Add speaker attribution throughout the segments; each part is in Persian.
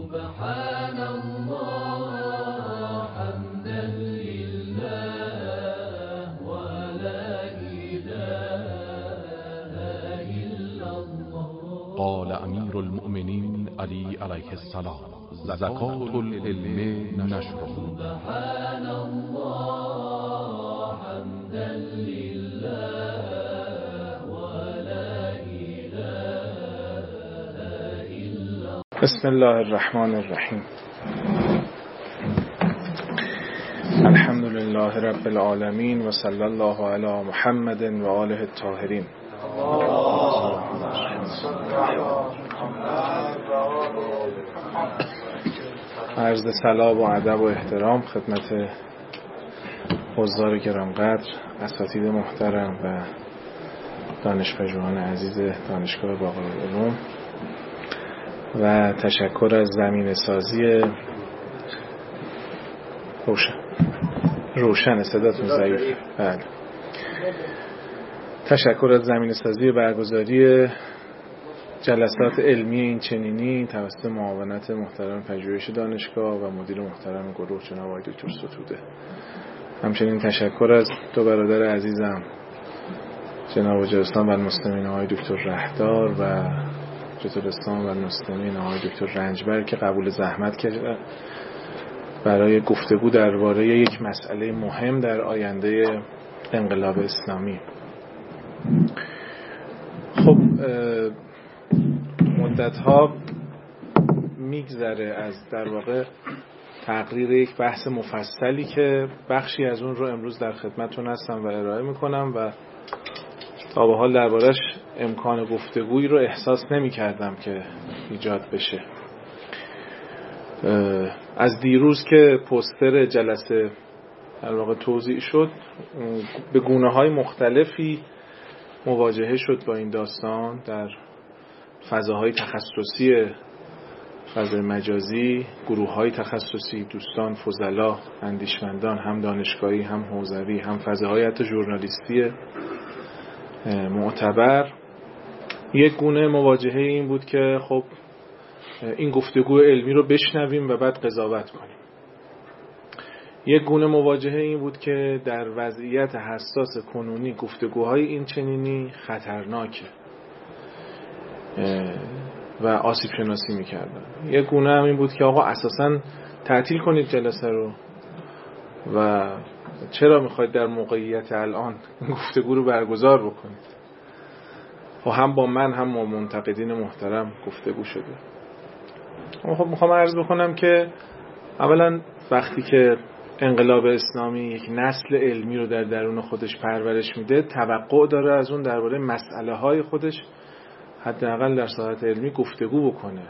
Speaker 1: سبحان الله حمدا لله ولا إله إلا الله.
Speaker 2: قال امیر المؤمنین علی علیه السلام: زکات العلم نشره.
Speaker 1: سبحان الله حمدا لله ولا إله إلا الله.
Speaker 3: بسم الله الرحمن الرحیم. الحمد لله رب العالمین و صلی الله علی محمد و آله الطاهرین. عرض سلام و ادب و احترام خدمت حضار گرانقدر، اساتید محترم و دانشپژوهان عزیز دانشگاه باقرالعلوم و تشکر از زمینه سازی روشن صداتون ضعیف. بله. تشکر از زمینه سازی برگزاری جلسات علمی این چنینی توسط معاونت محترم پژوهش دانشگاه و مدیر محترم گروه جناب آقای دکتر ستوده. همچنین تشکر از دو برادر عزیزم جناب جرستان و المستمین آقای دکتر رهدار و جزرستان و المستمین آقای دکتر رنجبر که قبول زحمت کردن برای گفتگو درباره یک مسئله مهم در آینده انقلاب اسلامی. خب مدت‌ها میگذره از در واقع تقریر یک بحث مفصلی که بخشی از اون رو امروز در خدمتتون هستم و ارائه میکنم و تا به حال دربارش امکان گفتگویی رو احساس نمی‌کردم که ایجاد بشه. از دیروز که پوستر جلسه در واقع توزیع شد به گونه‌های مختلفی مواجهه شد با این داستان در فضاهای تخصصی، فضای مجازی، گروه‌های تخصصی، دوستان، فضلا، اندیشمندان، هم دانشگاهی، هم حوزوی، هم فضاهای حتی ژورنالیستی معتبر. یک گونه مواجهه این بود که خب این گفتگو علمی رو بشنویم و بعد قضاوت کنیم. یک گونه مواجهه این بود که در وضعیت حساس کنونی گفتگوهای این چنینی خطرناکه و آسیب شناسی میکردن. یک گونه هم این بود که آقا اساساً تعطیل کنید جلسه رو و چرا میخواید در موقعیت الان گفتگو رو برگزار بکنید. و هم با من هم با منتقدین محترم گفتگو شده. خب میخوام عرض بکنم که اولا وقتی که انقلاب اسلامی یک نسل علمی رو در درون خودش پرورش میده، توقع داره از اون درباره مسئله های خودش حداقل در ساحت علمی گفتگو بکنه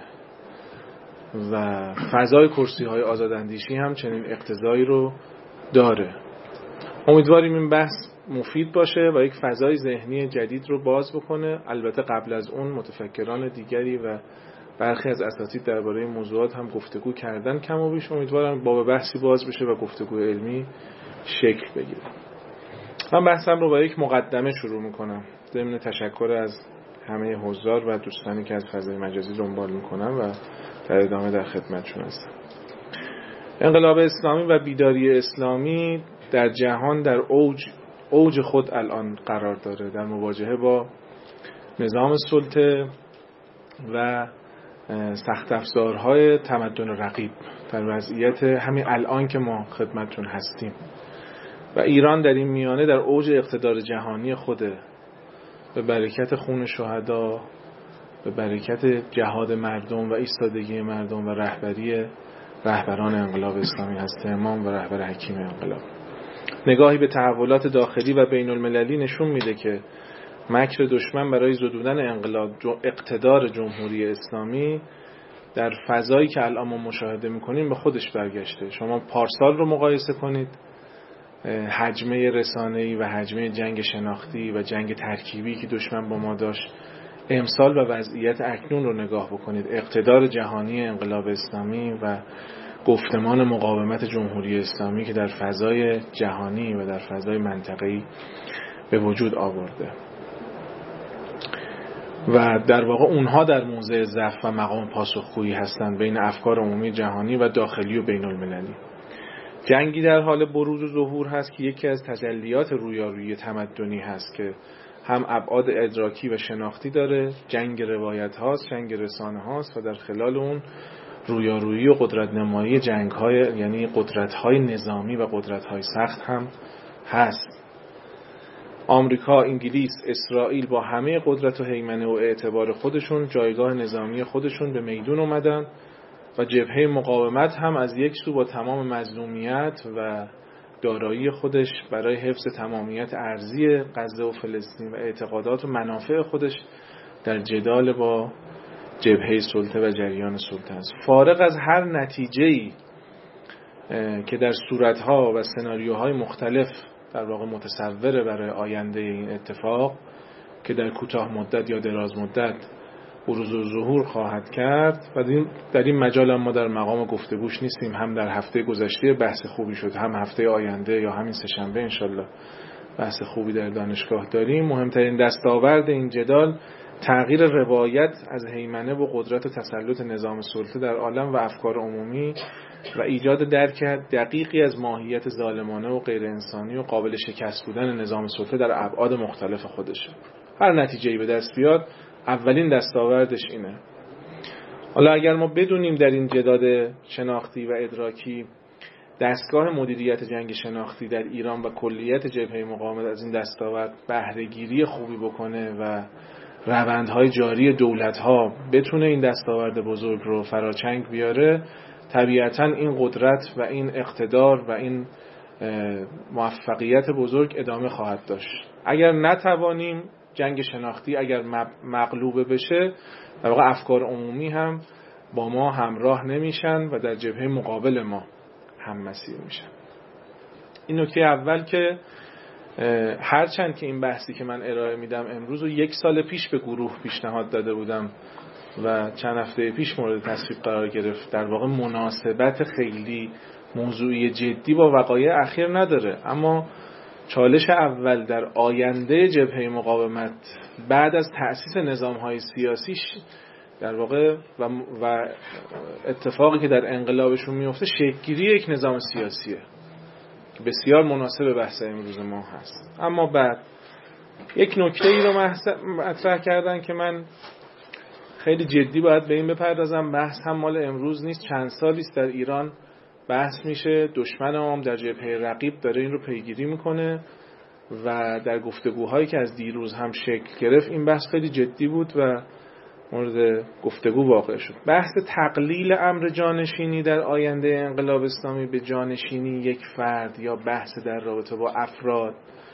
Speaker 3: و فضای کرسی های آزاداندیشی هم چنین اقتضایی رو داره. امیدواریم این بحث مفید باشه و یک فضای ذهنی جدید رو باز بکنه. البته قبل از اون متفکران دیگری و برخی از اساتید درباره موضوعات هم گفتگو کردن کم و بیش. امیدوارم باب بحثی باز بشه و گفتگو علمی شکل بگیره. من بحثم رو با یک مقدمه شروع میکنم ضمن تشکر از همه حضار و دوستانی که از فضای مجازی دنبال میکنم و در ادامه در خدمتشون هستم. انقلاب اسلامی و بیداری اسلامی در جهان در اوج خود الان قرار داره، در مواجهه با نظام سلطه و سخت افزارهای تمدن رقیب در وضعیت همین الان که ما خدمتتون هستیم و ایران در این میانه در اوج اقتدار جهانی خوده، به برکت خون شهدا، به برکت جهاد مردم و ایستادگی مردم و رهبران انقلاب اسلامی هست امام و رهبر حکیم انقلاب. نگاهی به تحولات داخلی و بین المللی نشون میده که مکر دشمن برای زدودن انقلاب اقتدار جمهوری اسلامی در فضایی که الان ما مشاهده میکنیم به خودش برگشته. شما پارسال رو مقایسه کنید، حجمه رسانه‌ای و حجمه جنگ شناختی و جنگ ترکیبی که دشمن با ما داشت، امسال و وضعیت اکنون رو نگاه بکنید. اقتدار جهانی انقلاب اسلامی و گفتمان مقاومت جمهوری اسلامی که در فضای جهانی و در فضای منطقه‌ای به وجود آورده. و در واقع اونها در موضع ضعف و مقام پاسخگویی هستند بین افکار عمومی جهانی و داخلی و بین المللی. جنگی در حال بروز و ظهور هست که یکی از تجلیات رویارویی تمدنی هست که هم ابعاد ادراکی و شناختی داره، جنگ روایت هاست، جنگ رسانه هاست و در خلال اون رویارویی و قدرت نمایی جنگ های، یعنی قدرت های نظامی و قدرت های سخت هم هست. آمریکا، انگلیس، اسرائیل با همه قدرت و هیمنه و اعتبار خودشون جایگاه نظامی خودشون به میدون اومدن و جبهه مقاومت هم از یک سو با تمام مظلومیت و دارایی خودش برای حفظ تمامیت ارضی غزه و فلسطین و اعتقادات و منافع خودش در جدال با جبهه سلطه و جریان سلطه است. فارغ از هر نتیجه‌ای که در صورت‌ها و سناریوهای مختلف در واقع متصوره برای آینده این اتفاق که در کوتاه مدت یا دراز مدت بروز و ظهور خواهد کرد و در این مجال ما در مقام گفتگوش نیستیم. هم در هفته گذشته بحث خوبی شد، هم هفته آینده یا همین سه‌شنبه انشالله بحث خوبی در دانشگاه داریم. مهمترین دستاورد این جدال تغییر روایت از هیمنه و قدرت و تسلط نظام سلطه در عالم و افکار عمومی و ایجاد درک دقیقی از ماهیت ظالمانه و غیر انسانی و قابل شکست بودن نظام سلطه در ابعاد مختلف خودشه. هر نتیجه‌ای به دست بیاد اولین دستاوردش اینه. حالا اگر ما بدونیم در این جدال شناختی و ادراکی دستگاه مدیریت جنگ شناختی در ایران و کلیت جبهه مقاومت از این دستاورد بهره‌گیری خوبی بکنه و روندهای جاری دولت‌ها بتونه این دستاورد بزرگ رو فراچنگ بیاره، طبیعتاً این قدرت و این اقتدار و این موفقیت بزرگ ادامه خواهد داشت. اگر نتوانیم جنگ شناختی اگر مغلوبه بشه، در واقع افکار عمومی هم با ما همراه نمیشن و در جبهه مقابل ما هم مسیر میشن. این نکته اول که هرچند که این بحثی که من ارائه میدم امروز و 1 سال پیش به گروه پیشنهاد داده بودم و چند هفته پیش مورد تصویب قرار گرفت، در واقع مناسبت خیلی موضوعی جدی با وقایع اخیر نداره، اما چالش اول در آینده جبهه مقاومت بعد از تأسیس نظام‌های سیاسیش در واقع و اتفاقی که در انقلابشون میفته شکل‌گیری یک نظام سیاسیه که بسیار مناسب بحث امروز ما هست. اما بعد یک نکته‌ای رو مطرح کردن که من خیلی جدی باید به این بپردازم. بحث هم مال امروز نیست، چند سالی است در ایران بحث میشه، دشمن عام در جبهه رقیب داره این رو پیگیری میکنه و در گفتگوهایی که از دیروز هم شکل گرفت این بحث خیلی جدی بود و مورد گفتگو واقع شد. بحث تقلیل امر جانشینی در آینده انقلاب اسلامی به جانشینی یک فرد یا بحث در رابطه با افراد،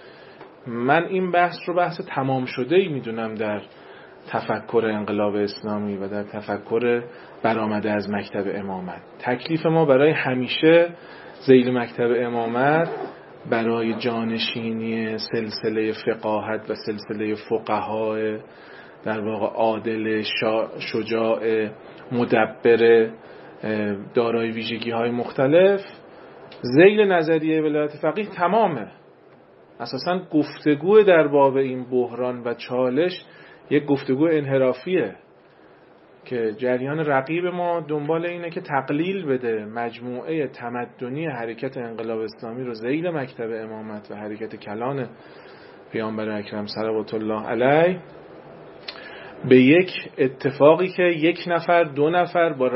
Speaker 3: من این بحث رو بحث تمام شده‌ای میدونم در تفکر انقلاب اسلامی و در تفکر برآمده از مکتب امامت. تکلیف ما برای همیشه ذیل مکتب امامت برای جانشینی سلسله فقاهت و سلسله فقهای در واقع عادل، شجاع، مدبر، دارای ویژگی‌های مختلف ذیل نظریه ولایت فقیه تمامه. اساساً گفتگو در باب این بحران و چالش یک گفتگو انحرافیه که جریان رقیب ما دنبال اینه که تقلیل بده مجموعه تمدنی حرکت انقلاب اسلامی رو ذیل مکتب امامت و حرکت کلان پیامبر اکرم صلوات الله علیه به یک اتفاقی که 1 نفر 2 نفر با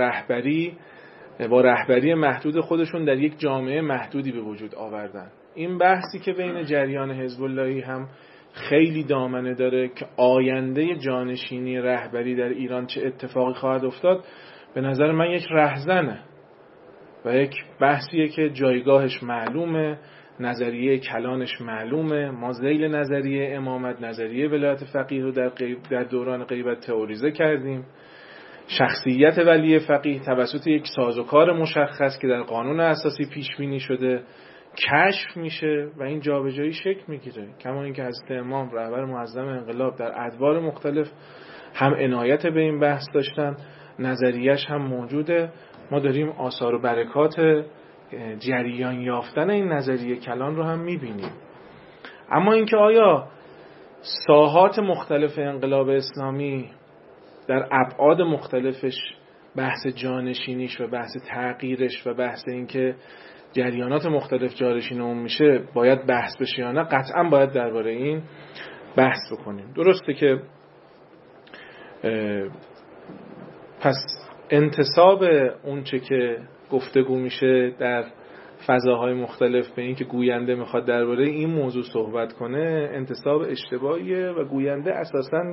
Speaker 3: رهبری محدود خودشون در یک جامعه محدودی به وجود آوردن. این بحثی که بین جریان حزب اللهی هم خیلی دامنه داره که آینده جانشینی رهبری در ایران چه اتفاقی خواهد افتاد، به نظر من یک رهزنه و یک بحثیه که جایگاهش معلومه، نظریه کلانش معلومه. ما ذیل نظریه امامت، نظریه ولایت فقیه رو در دوران غیبت تئوریزه کردیم. شخصیت ولی فقیه توسط یک سازوکار مشخص که در قانون اساسی پیش بینی شده کشف میشه و این جابجایی شکل میگیره. کما اینکه حضرت امام رهبر معظم انقلاب در ادوار مختلف هم عنایت به این بحث داشتن، نظریه‌اش هم موجوده. ما داریم آثار و برکات جریان یافتن این نظریه کلان رو هم میبینیم. اما اینکه آیا ساحات مختلف انقلاب اسلامی در ابعاد مختلفش، بحث جانشینیش و بحث تغییرش و بحث اینکه جریانات مختلف جانشین اون میشه باید بحث بشه یا نه، قطعا باید درباره این بحث بکنیم. درسته که پس انتساب اون چه که گفتگو میشه در فضاهای مختلف به این که گوینده میخواد درباره این موضوع صحبت کنه انتساب اشتباهیه و گوینده اساساً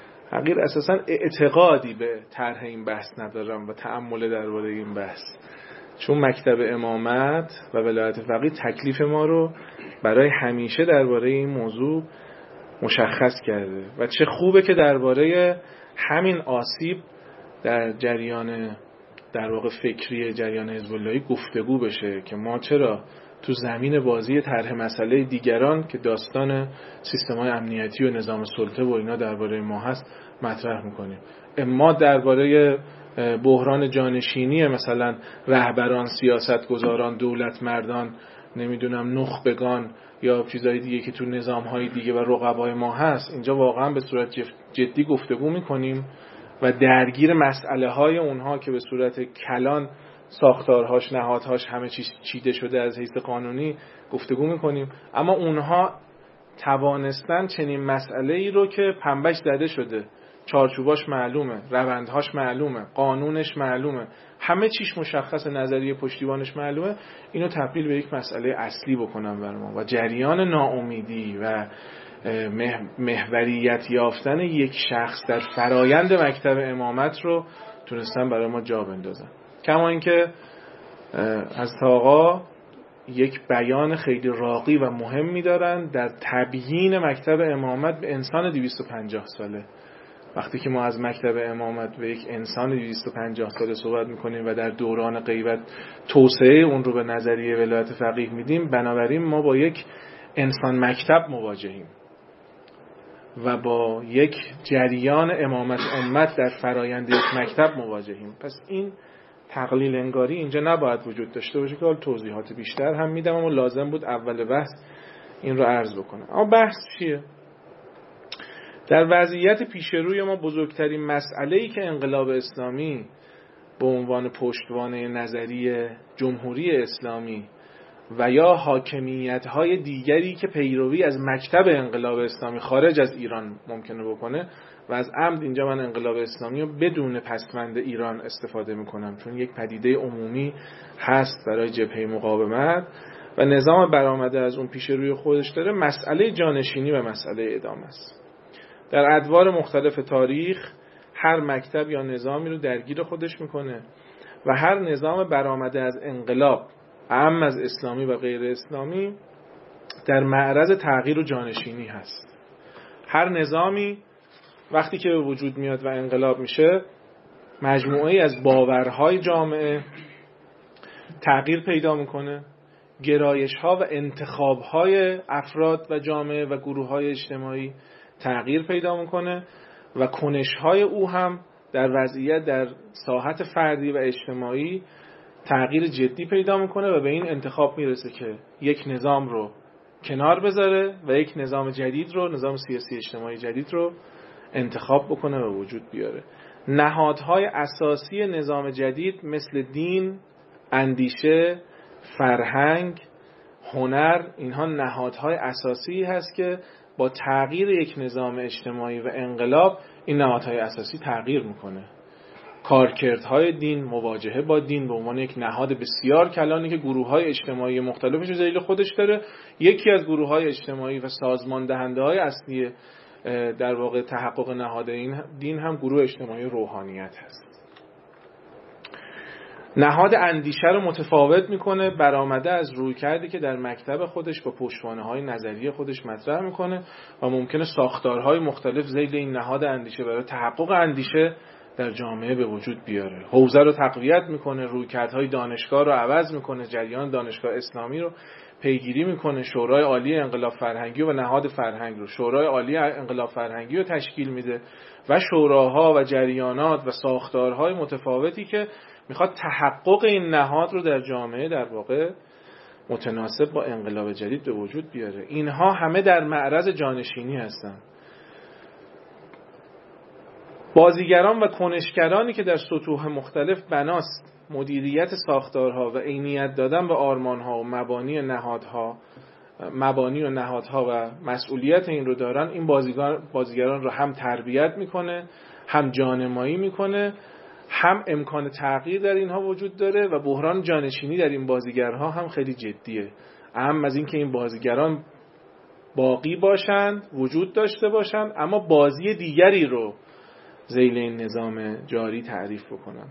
Speaker 3: اعتقادی به طرح این بحث ندارم و تأمل درباره این بحث، چون مکتب امامت و ولایت فقیه تکلیف ما رو برای همیشه درباره این موضوع مشخص کرده و چه خوبه که درباره همین آسیب در جریان در واقع فکری جریان حزب اللهی گفتگو بشه که ما چرا تو زمین بازی طرح مسئله دیگران که داستان سیستم‌های امنیتی و نظام سلطه و اینا درباره ما هست مطرح میکنیم. اما درباره بحران جانشینی مثلا رهبران، سیاستگزاران، دولت مردان، نمیدونم نخبگان یا چیزهای دیگه که تو نظام‌های دیگه و رقبای ما هست، اینجا واقعا به صورت جدی گفتگو میکنیم و درگیر مسئله های اونها که به صورت کلان ساختارهاش، نهادهاش همه چیز چیده شده از حیث قانونی گفتگو میکنیم، اما اونها توانستن چنین مسئله ای رو که پنبهش زده شده، چارچوباش معلومه، روندهاش معلومه، قانونش معلومه، همه چیش مشخص، نظریه پشتیبانش معلومه، اینو تبدیل به یک مسئله اصلی بکنن بر ما و جریان ناامیدی و محوریت یافتن یک شخص در فرایند مکتب امامت رو تونستن برای ما جا بندازن. کما اینکه از آقا یک بیان خیلی راقی و مهمی دارن در تبیین مکتب امامت به انسان 250 ساله. وقتی که ما از مکتب امامت به یک انسان 250 ساله صحبت میکنیم و در دوران غیبت توسعه اون رو به نظریه ولایت فقیه میدیم، بنابراین ما با یک انسان مکتب مواجهیم و با یک جریان امامت امت در فرایند یک مکتب مواجهیم. پس این تقلیل انگاری اینجا نباید وجود داشته باشه که حال توضیحات بیشتر هم میدم، اما لازم بود اول بحث این رو عرض بکنم. اما بحث چیه؟ در وضعیت پیش روی ما بزرگترین مسئله‌ای که انقلاب اسلامی به عنوان پشتوانه نظری جمهوری اسلامی و یا حاکمیت‌های دیگری که پیروی از مکتب انقلاب اسلامی خارج از ایران ممکنه بکنه، و از عمد اینجا من انقلاب اسلامی رو بدون پسوند ایران استفاده میکنم چون یک پدیده عمومی هست برای جبهه مقاومت و نظام برآمده از اون پیش روی خودش داره، مسئله جانشینی و مسئله ادامه است. در ادوار مختلف تاریخ هر مکتب یا نظامی رو درگیر خودش میکنه و هر نظام برآمده از انقلاب، اعم از اسلامی و غیر اسلامی، در معرض تغییر و جانشینی هست. هر نظامی وقتی که به وجود میاد و انقلاب میشه، مجموعه‌ای از باورهای جامعه تغییر پیدا میکنه، گرایش‌ها و انتخاب‌های افراد و جامعه و گروه‌های اجتماعی تغییر پیدا میکنه و کنش‌های او هم در وضعیت در ساحت فردی و اجتماعی تغییر جدی پیدا میکنه و به این انتخاب میرسه که یک نظام رو کنار بذاره و یک نظام جدید رو، نظام سیاسی اجتماعی جدید رو انتخاب بکنه و وجود بیاره. نهادهای اساسی نظام جدید مثل دین، اندیشه، فرهنگ، هنر، اینها نهادهای اساسی هست که با تغییر یک نظام اجتماعی و انقلاب این نهادهای اساسی تغییر میکنه. کارکردهای دین، مواجهه با دین به عنوان یک نهاد بسیار کلانی که گروه‌های اجتماعی مختلفش رو ذیل خودش داره، یکی از گروه‌های اجتماعی و سازمان دهنده‌های اصلی در واقع تحقق نهاد این دین هم گروه اجتماعی روحانیت هست. نهاد اندیشه رو متفاوت میکنه، برآمده از رویکردی که در مکتب خودش با پشتوانه‌های نظری خودش مطرح میکنه و ممکنه ساختارهای مختلف ذیل این نهاد اندیشه برای تحقق اندیشه در جامعه به وجود بیاره. حوزه رو تقویت میکنه، رویکردهای دانشگاه رو عوض میکنه، جریان دانشگاه اسلامی رو پیگیری میکنه، شورای عالی انقلاب فرهنگی و نهاد فرهنگ رو، شورای عالی انقلاب فرهنگی رو تشکیل میده و شوراها و جریانات و ساختارهای متفاوتی که میخواد تحقق این نهاد رو در جامعه در واقع متناسب با انقلاب جدید به وجود بیاره. اینها همه در معرض جانشینی هستن بازیگران و کنشگرانی که در سطوح مختلف بناس مدیریت ساختارها و عینیت دادن به آرمانها و مبانی و نهادها و مسئولیت این رو دارن، این بازیگران رو هم تربیت میکنه، هم جانمایی میکنه، هم امکان تغییر در اینها وجود داره و بحران جانشینی در این بازیگرها هم خیلی جدیه. اهم از این که این بازیگران باقی باشند، وجود داشته باشند، اما بازی دیگری رو ذیل این نظام جاری تعریف بکنن.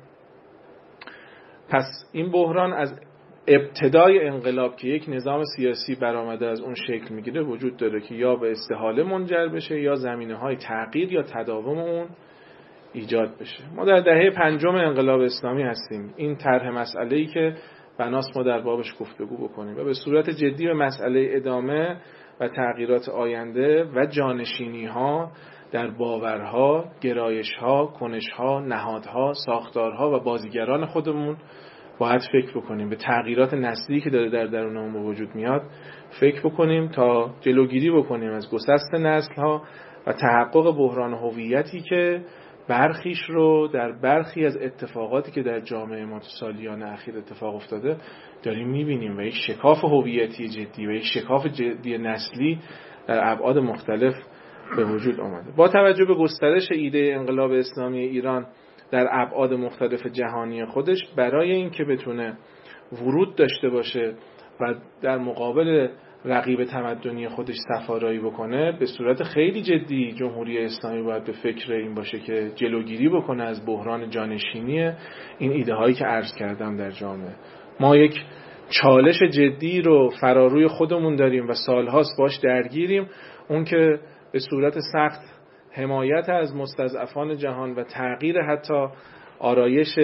Speaker 3: پس این بحران از ابتدای انقلاب که یک نظام سیاسی برآمده از اون شکل میگیره وجود داره که یا به استحاله منجر بشه یا زمینه‌های تغییر یا تداوم اون ایجاد بشه. ما در دهه پنجم انقلاب اسلامی هستیم. این طرح مسئله‌ای که بناس ما در بابش گفتگو بکنیم و به صورت جدی به مسئله ادامه و تغییرات آینده و جانشینی‌ها در باورها، گرایش‌ها، کنش‌ها، نهادها، ساختارها و بازیگران خودمون باید فکر بکنیم. به تغییرات نسلی که داره در درونمون به وجود میاد فکر بکنیم تا جلوگیری بکنیم از گسست نسل‌ها و تحقق بحران هویتی که برخیش رو در برخی از اتفاقاتی که در جامعه ما تو سالیان اخیر اتفاق افتاده داریم میبینیم و یک شکاف هویتی جدی و یک شکاف جدی نسلی در ابعاد مختلف به وجود آمده. با توجه به گسترش ایده انقلاب اسلامی ایران در ابعاد مختلف جهانی خودش، برای اینکه بتونه ورود داشته باشه و در مقابل رقیب تمدنی خودش سفارایی بکنه، به صورت خیلی جدی جمهوری اسلامی باید به فکر این باشه که جلوگیری بکنه از بحران جانشینی این ایده هایی که عرض کردم در جامعه. ما یک چالش جدی رو فراروی خودمون داریم و سالهاست باش درگیریم، اون که به صورت سخت حمایت از مستضعفان جهان و تغییر حتی آرایش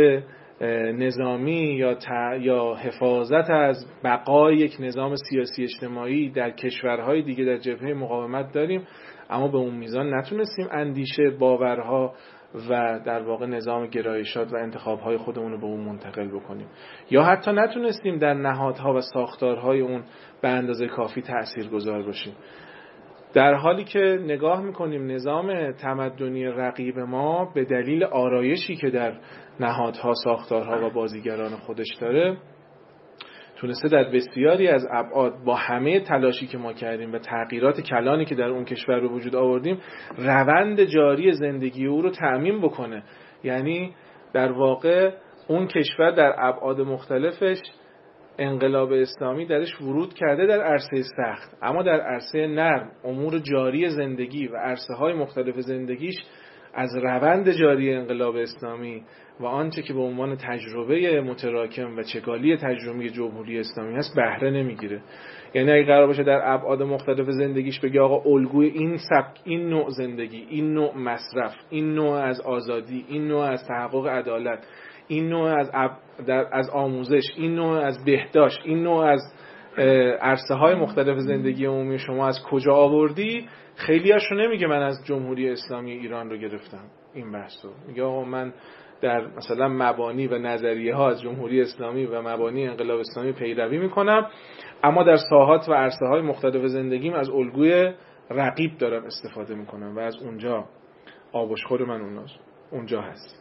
Speaker 3: نظامی یا حفاظت از بقای یک نظام سیاسی اجتماعی در کشورهای دیگه در جبهه مقاومت داریم، اما به اون میزان نتونستیم اندیشه، باورها و در واقع نظام گرایشات و انتخابهای خودمون رو به اون منتقل بکنیم، یا حتی نتونستیم در نهادها و ساختارهای اون به اندازه کافی تأثیرگذار باشیم. در حالی که نگاه میکنیم نظام تمدنی رقیب ما به دلیل آرایشی که در نهادها، ساختارها و بازیگران خودش داره تونسته در بسیاری از ابعاد با همه تلاشی که ما کردیم و تغییرات کلانی که در اون کشور به وجود آوردیم روند جاری زندگی او رو تأمین بکنه. یعنی در واقع اون کشور در ابعاد مختلفش انقلاب اسلامی درش ورود کرده در عرصه سخت، اما در عرصه نرم امور جاری زندگی و عرصه‌های مختلف زندگیش از روند جاری انقلاب اسلامی و آنچه که به عنوان تجربه متراکم و چگالی تجربه جمهوری اسلامی هست بهره نمیگیره. یعنی اگه قرار باشه در ابعاد مختلف زندگیش بگه آقا الگوی این سبک، این نوع زندگی، این نوع مصرف، این نوع از آزادی، این نوع از تحقق عدالت، این نوع از آموزش، این نوع از بهداشت، این نوع از عرصه های مختلف زندگی عمومی شما از کجا آوردی، خیلی هاشو نمیگه من از جمهوری اسلامی ایران رو گرفتم این بحثو. میگه آقا من در مثلا مبانی و نظریه ها از جمهوری اسلامی و مبانی انقلاب اسلامی پیروی میکنم، اما در ساحات و عرصه های مختلف زندگیم از الگوی رقیب دارم استفاده میکنم و از اونجا آبشخور من اونجا هست.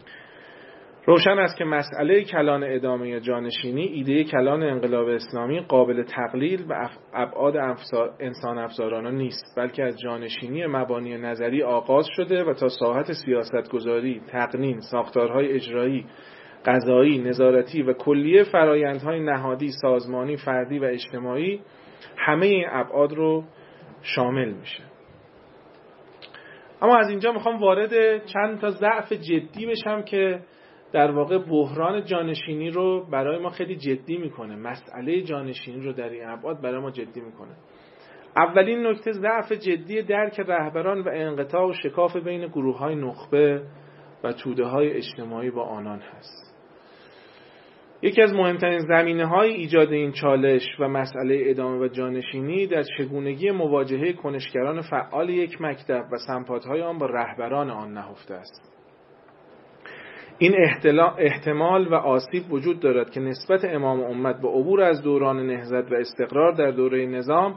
Speaker 3: روشن است که مسئله کلان ادامه جانشینی، ایده کلان انقلاب اسلامی قابل تقلیل و ابعاد انسان افزارانه نیست، بلکه از جانشینی مبانی نظری آغاز شده و تا ساحت سیاستگذاری، تقنین، ساختارهای اجرایی، قضایی، نظارتی و کلیه فرایندهای نهادی، سازمانی، فردی و اجتماعی همه این ابعاد رو شامل میشه. اما از اینجا میخوام وارد چند تا ضعف جدی بشم که در واقع بحران جانشینی رو برای ما خیلی جدی میکنه، مسئله جانشینی رو در این ابعاد برای ما جدی میکنه. اولین نکته ضعف جدی درک رهبران و انقطاع و شکاف بین گروه‌های نخبه و توده‌های اجتماعی با آنان هست. یکی از مهمترین زمینه‌های ایجاد این چالش و مسئله ادامه و جانشینی در چگونگی مواجهه کنشگران فعال یک مکتب و سمپات‌های آن با رهبران آن نهفته است. این احتمال و آسیب وجود دارد که نسبت امام امت به عبور از دوران نهضت و استقرار در دوره نظام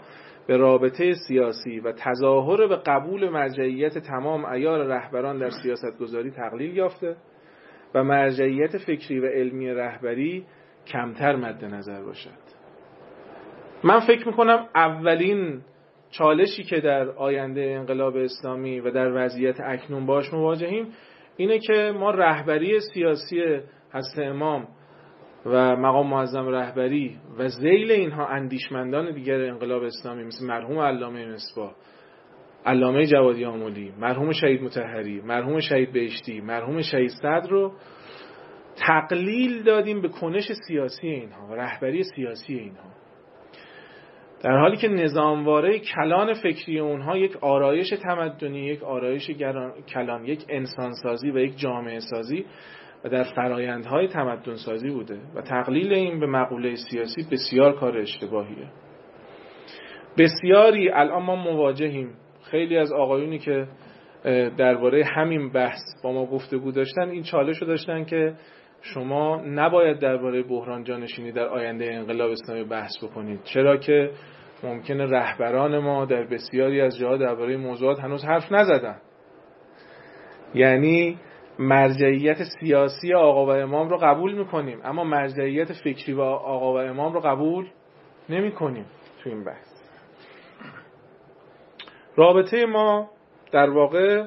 Speaker 3: به رابطه سیاسی و تظاهر به قبول مرجعیت تمام عیار رهبران در سیاستگذاری تقلیل یافته و مرجعیت فکری و علمی رهبری کمتر مد نظر باشد. من فکر میکنم اولین چالشی که در آینده انقلاب اسلامی و در وضعیت اکنون باش مواجهیم اینه که ما رهبری سیاسی حضرت امام و مقام معظم رهبری و ذیل اینها اندیشمندان دیگر انقلاب اسلامی مثل مرحوم علامه مصباح، علامه جوادی آملی، مرحوم شهید مطهری، مرحوم شهید بهشتی، مرحوم شهید صدر رو تقلیل دادیم به کنش سیاسی اینها و رهبری سیاسی اینها، در حالی که نظامواره کلان فکری اونها یک آرایش تمدنی، یک آرایش کلان، یک انسانسازی و یک جامعه سازی و در فرایندهای تمدن سازی بوده و تقلیل این به مقوله سیاسی بسیار کار اشتباهیه. بسیاری الان ما مواجهیم، خیلی از آقایونی که درباره همین بحث با ما گفتگو داشتن این چالش رو داشتن که شما نباید درباره بحران جانشینی در آینده انقلاب اسلامی بحث بکنید، چرا که ممکنه رهبران ما در بسیاری از جاها درباره موضوعات هنوز حرف نزدن. یعنی مرجعیت سیاسی آقا و امام رو قبول میکنیم اما مرجعیت فکری و آقا و امام رو قبول نمیکنیم تو این بحث. رابطه ما در واقع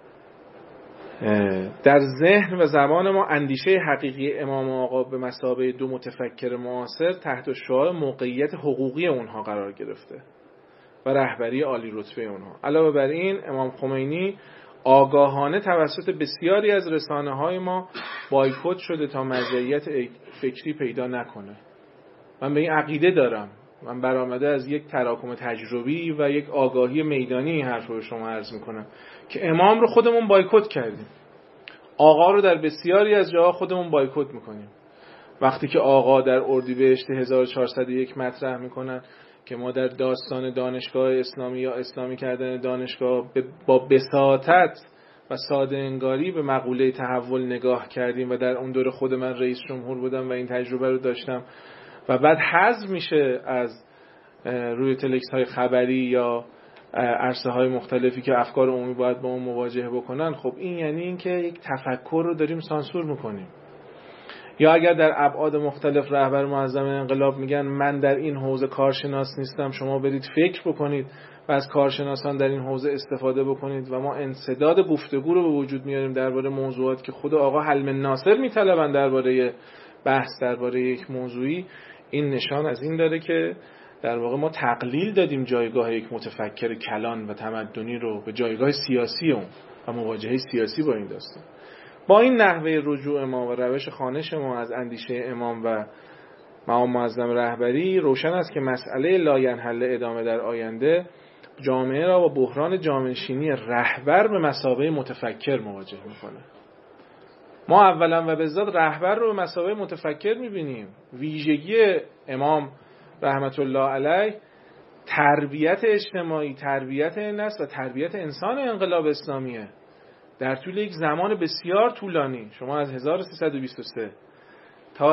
Speaker 3: در ذهن و زبان ما اندیشه حقیقی امام و آقا به مثابه دو متفکر معاصر تحت شعاع موقعیت حقوقی اونها قرار گرفته و رهبری عالی رتبه اونها. علاوه بر این امام خمینی آگاهانه توسط بسیاری از رسانه‌های ما بایکوت شده تا مرجعیت فکری پیدا نکنه. من به این عقیده دارم، من برآمده از یک تراکم تجربی و یک آگاهی میدانی این حرف رو به شما عرض میکنم که امام رو خودمون بایکوت کردیم، آقا رو در بسیاری از جاها خودمون بایکوت میکنیم. وقتی که آقا در اردیبهشت 1401 مطرح میکنن که ما در داستان دانشگاه اسلامی یا اسلامی کردن دانشگاه با بساطت و ساده انگاری به مقوله تحول نگاه کردیم و در اون دوره خود من رئیس جمهور بودم و این تجربه رو داشتم و بعد حذف میشه از روی تلکس های خبری یا عرصه های مختلفی که افکار عمومی باید با اون مواجهه بکنن، خب این یعنی این که یک تفکر رو داریم سانسور میکنیم. یا اگر در ابعاد مختلف رهبر معظم انقلاب میگن من در این حوزه کارشناس نیستم، شما برید فکر بکنید و از کارشناسان در این حوزه استفاده بکنید و ما انسداد گفتگو رو به وجود میاریم درباره موضوعات که خود آقا حلم ناصر میطلبن درباره بحث درباره یک موضوعی، این نشان از این داره که در واقع ما تقلیل دادیم جایگاه یک متفکر کلان و تمدنی رو به جایگاه سیاسی اون و مواجهه سیاسی با این داستان. با این نحوه رجوع ما و روش خوانش ما از اندیشه امام و مقام معظم رهبری روشن است که مسئله لاینحل ادامه در آینده جامعه را با بحران جامعه‌نشینی رهبر به مثابه متفکر مواجه میکنه. ما اولا و بالذات رهبر رو به مثابه متفکر میبینیم. ویژگی امام رحمت الله علیه تربیت اجتماعی، تربیت نسل و تربیت انسان انقلاب اسلامیه. در طول یک زمان بسیار طولانی، شما از 1323 تا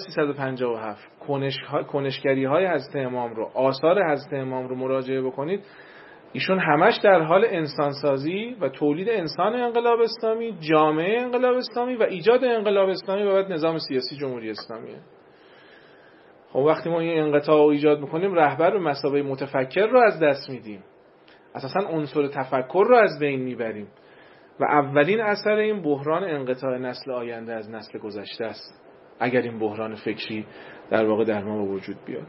Speaker 3: 1357 کنشگری های حضرت امام رو، آثار حضرت امام رو مراجعه بکنید، ایشون همش در حال انسانسازی و تولید انسان انقلاب اسلامی، جامعه انقلاب اسلامی و ایجاد انقلاب اسلامی و بعد نظام سیاسی جمهوری اسلامیه. خب وقتی ما این انقطاع رو ایجاد میکنیم، رهبر به مثابه متفکر رو از دست میدیم، اساساً عنصر تفکر رو از بین میبریم و اولین اثر این بحران انقطاع نسل آینده از نسل گذشته است، اگر این بحران فکری در واقع در ما به وجود بیاد.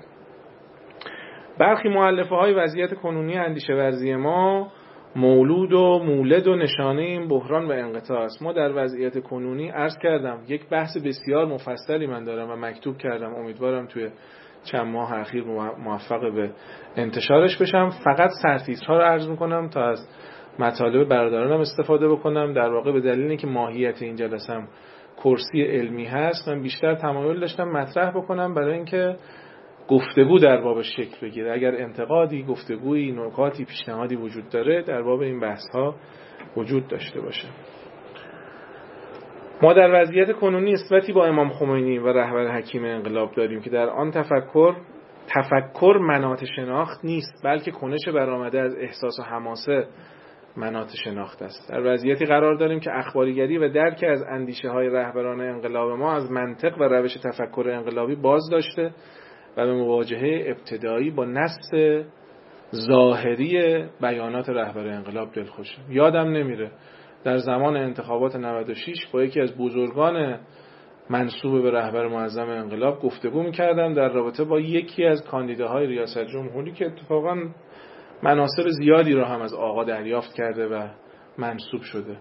Speaker 3: برخی مؤلفه های وضعیت کنونی اندیشه ورزی ما مولود و مولد و نشانه این بحران و انقطاع است. ما در وضعیت کنونی عرض کردم یک بحث بسیار مفصلی من دارم و مکتوب کردم، امیدوارم توی چند ماه اخیر موفق به انتشارش بشم. فقط سرتیترها رو عرض میکنم تا از مطالب برادرانم استفاده بکنم. در واقع به دلیل اینکه ماهیت این جلسم کرسی علمی هست، من بیشتر تمایل داشتم مطرح بکنم برای اینکه گفتگو در بابش شکل بگیره. اگر انتقادی، گفتگویی، نکاتی، پیشنهادی وجود داره در باب این بحث ها وجود داشته باشه. ما در وضعیت کنونی نسبتی با امام خمینی و رهبر حکیم انقلاب داریم که در آن تفکر تفکر مناط شناخت نیست، بلکه کنش برآمده از احساس و حماسه مناط شناخت است. در وضعیتی قرار داریم که اخباریگری و درک از اندیشه های رهبران انقلاب ما از منطق و روش تفکر انقلابی باز داشته و به مواجهه ابتدایی با نص ظاهری بیانات رهبر انقلاب دلخوشه. یادم نمیره در زمان انتخابات 96 با یکی از بزرگان منسوب به رهبر معظم انقلاب گفتگو می‌کردم در رابطه با یکی از کاندیداهای ریاست جمهوری که اتفاقاً مناصب زیادی رو هم از آقا دریافت کرده و منسوب شده.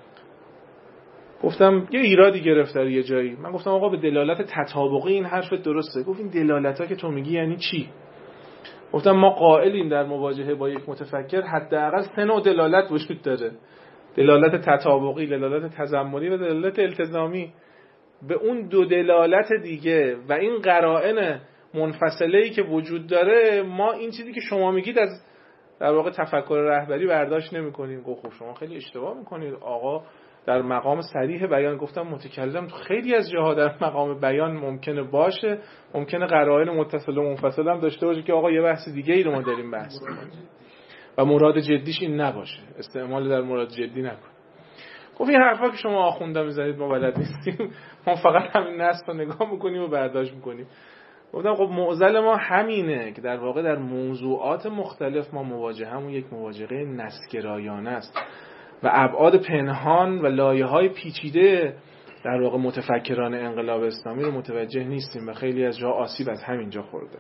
Speaker 3: گفتم یه ایرادی گرفت در یه جایی. من گفتم آقا به دلالت تطابقی این حرف درسته. گفت این دلالت‌ها که تو میگی یعنی چی؟ گفتم ما قائلیم در مواجهه با یک متفکر حداقل 3 نوع دلالت وجود داره: دلالت تطابقی، دلالت تضمنی و دلالت التزامی. به اون 2 دلالت دیگه و این قرائن منفصله‌ای که وجود داره ما این چیزی که شما میگید از در واقع تفکر رهبری برداشت نمی‌کنیم. گفت خب شما خیلی اشتباه می‌کنید، آقا در مقام صریح بیان. گفتم متکلم تو خیلی از جاها در مقام بیان ممکنه باشه، ممکنه قرائن متصل و منفصل هم داشته باشه که آقا یه بحث دیگه ای رو ما داریم بحث می‌کنیم و مراد جدیش این نباشه، استعمال در مراد جدی نکن. گفت این حرفا که شما آخوندا می‌زنید ما بلد نیستیم، ما فقط همین نص رو نگاه می‌کنیم و برداشت می‌کنیم. گفتم خب معضل ما همینه که در واقع در موضوعات مختلف ما مواجهمون یک مواجهه نسگرایانه است و ابعاد پنهان و لایه‌های پیچیده در واقع متفکران انقلاب اسلامی رو متوجه نیستیم و خیلی از جا آسیب از همینجا خورده.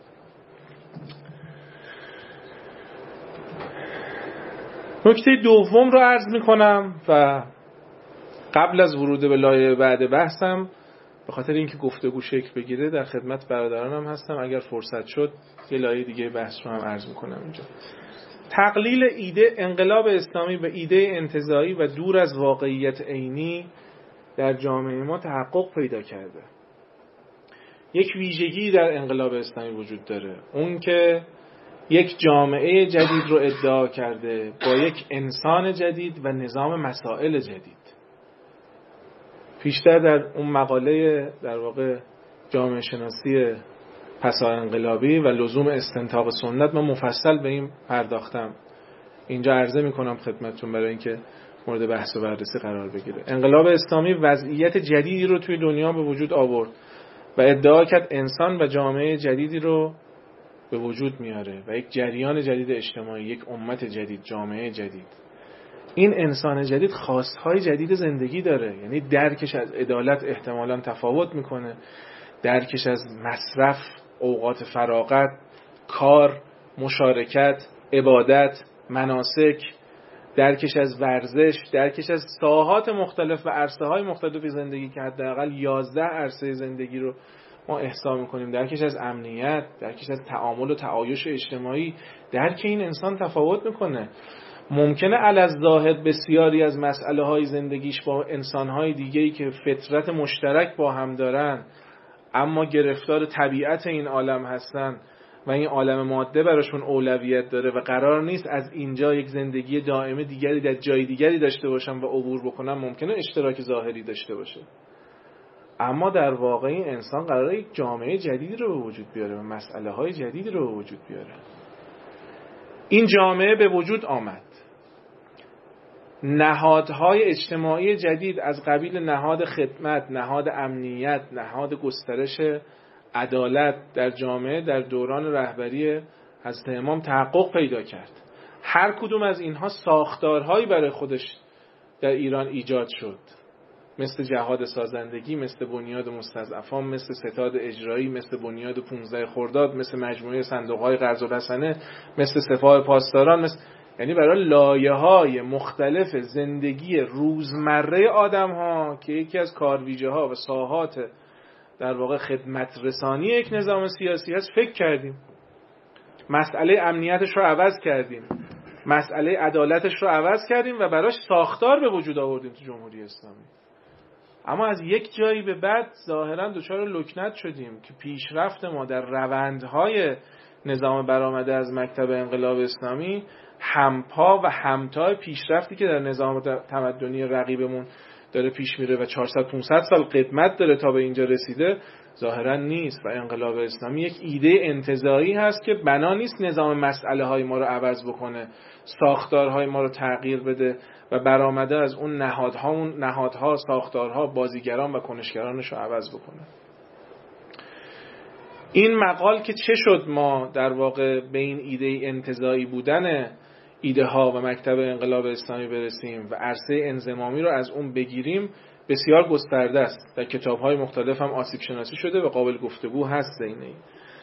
Speaker 3: نکته دوم رو عرض می‌کنم و قبل از ورود به لایه بعد بحثم به خاطر اینکه گفتگو شکل بگیره در خدمت برادرانم هستم، اگر فرصت شد یه لایه دیگه بحث رو هم عرض می‌کنم اینجا. تقلیل ایده انقلاب اسلامی به ایده انتزاعی و دور از واقعیت عینی در جامعه ما تحقق پیدا کرده. یک ویژگی در انقلاب اسلامی وجود داره، اون که یک جامعه جدید رو ادعا کرده با یک انسان جدید و نظام مسائل جدید. پیشتر در اون مقاله در واقع جامعه شناسی پسا انقلابی و لزوم استنتاق سنت من مفصل به این پرداختم. اینجا عرضه میکنم خدمتتون برای اینکه مورد بحث و بررسی قرار بگیره. انقلاب اسلامی وضعیت جدیدی رو توی دنیا به وجود آورد و ادعا کرد انسان و جامعه جدیدی رو به وجود میاره و یک جریان جدید اجتماعی، یک امت جدید، جامعه جدید. این انسان جدید خواستهای جدید زندگی داره، یعنی درکش از عدالت احتمالاً تفاوت میکنه، درکش از مصرف، اوقات فراغت، کار، مشارکت، عبادت، مناسک، درکش از ورزش، درکش از ساحات مختلف و عرصه‌های مختلف زندگی که حداقل 11 عرصه زندگی رو ما احصا می‌کنیم، درکش از امنیت، درکش از تعامل و تعایش اجتماعی، درک این انسان تفاوت میکنه. ممکنه علی‌الظاهر بسیاری از مسئله‌های زندگیش با انسان‌های دیگه‌ای که فطرت مشترک با هم دارن اما گرفتار طبیعت این عالم هستن و این عالم ماده براشون اولویت داره و قرار نیست از اینجا یک زندگی دائمه دیگری در جای دیگری داشته باشن و عبور بکنن، ممکنه اشتراک ظاهری داشته باشه. اما در واقع این انسان قراره یک جامعه جدیدی رو به وجود بیاره و مسئله‌های جدیدی رو به وجود بیاره. این جامعه به وجود آمد. نهادهای اجتماعی جدید از قبیل نهاد خدمت، نهاد امنیت، نهاد گسترش عدالت در جامعه در دوران رهبری حضرت امام تحقق پیدا کرد. هر کدوم از اینها ساختارهایی برای خودش در ایران ایجاد شد، مثل جهاد سازندگی، مثل بنیاد مستضعفان، مثل ستاد اجرایی، مثل بنیاد 15 خرداد، مثل مجموعه صندوق‌های قرض الحسنه، مثل سپاه پاسداران، یعنی برای لایه‌های مختلف زندگی روزمره آدم‌ها که یکی از کارویژه‌ها و ساحات در واقع خدمت رسانی یک نظام سیاسی هست فکر کردیم. مسئله امنیتش رو عوض کردیم، مسئله عدالتش رو عوض کردیم و براش ساختار به وجود آوردیم تو جمهوری اسلامی. اما از یک جایی به بعد ظاهراً دچار لکنت شدیم که پیشرفت ما در روندهای نظام برآمده از مکتب انقلاب اسلامی همپا و همتا پیشرفتی که در نظام تمدنی رقیبمون داره پیش میره و 400-500 سال قدمت داره تا به اینجا رسیده، ظاهرا نیست و انقلاب اسلامی یک ایده انتزاعی هست که بنا نیست نظام مسئله های ما رو عوض بکنه، ساختارهای ما رو تغییر بده و برآمده از اون نهادها، ساختارها، بازیگران و کنشگرانش رو عوض بکنه. این مقال که چه شد ما در واقع به این ایده انتزاعی بودن ایده ها و مکتب انقلاب اسلامی برسیم و عرصه انضمامی رو از اون بگیریم بسیار گسترده است. در کتاب‌های مختلف هم آسیب شناسی شده و قابل گفتگو هست اینه.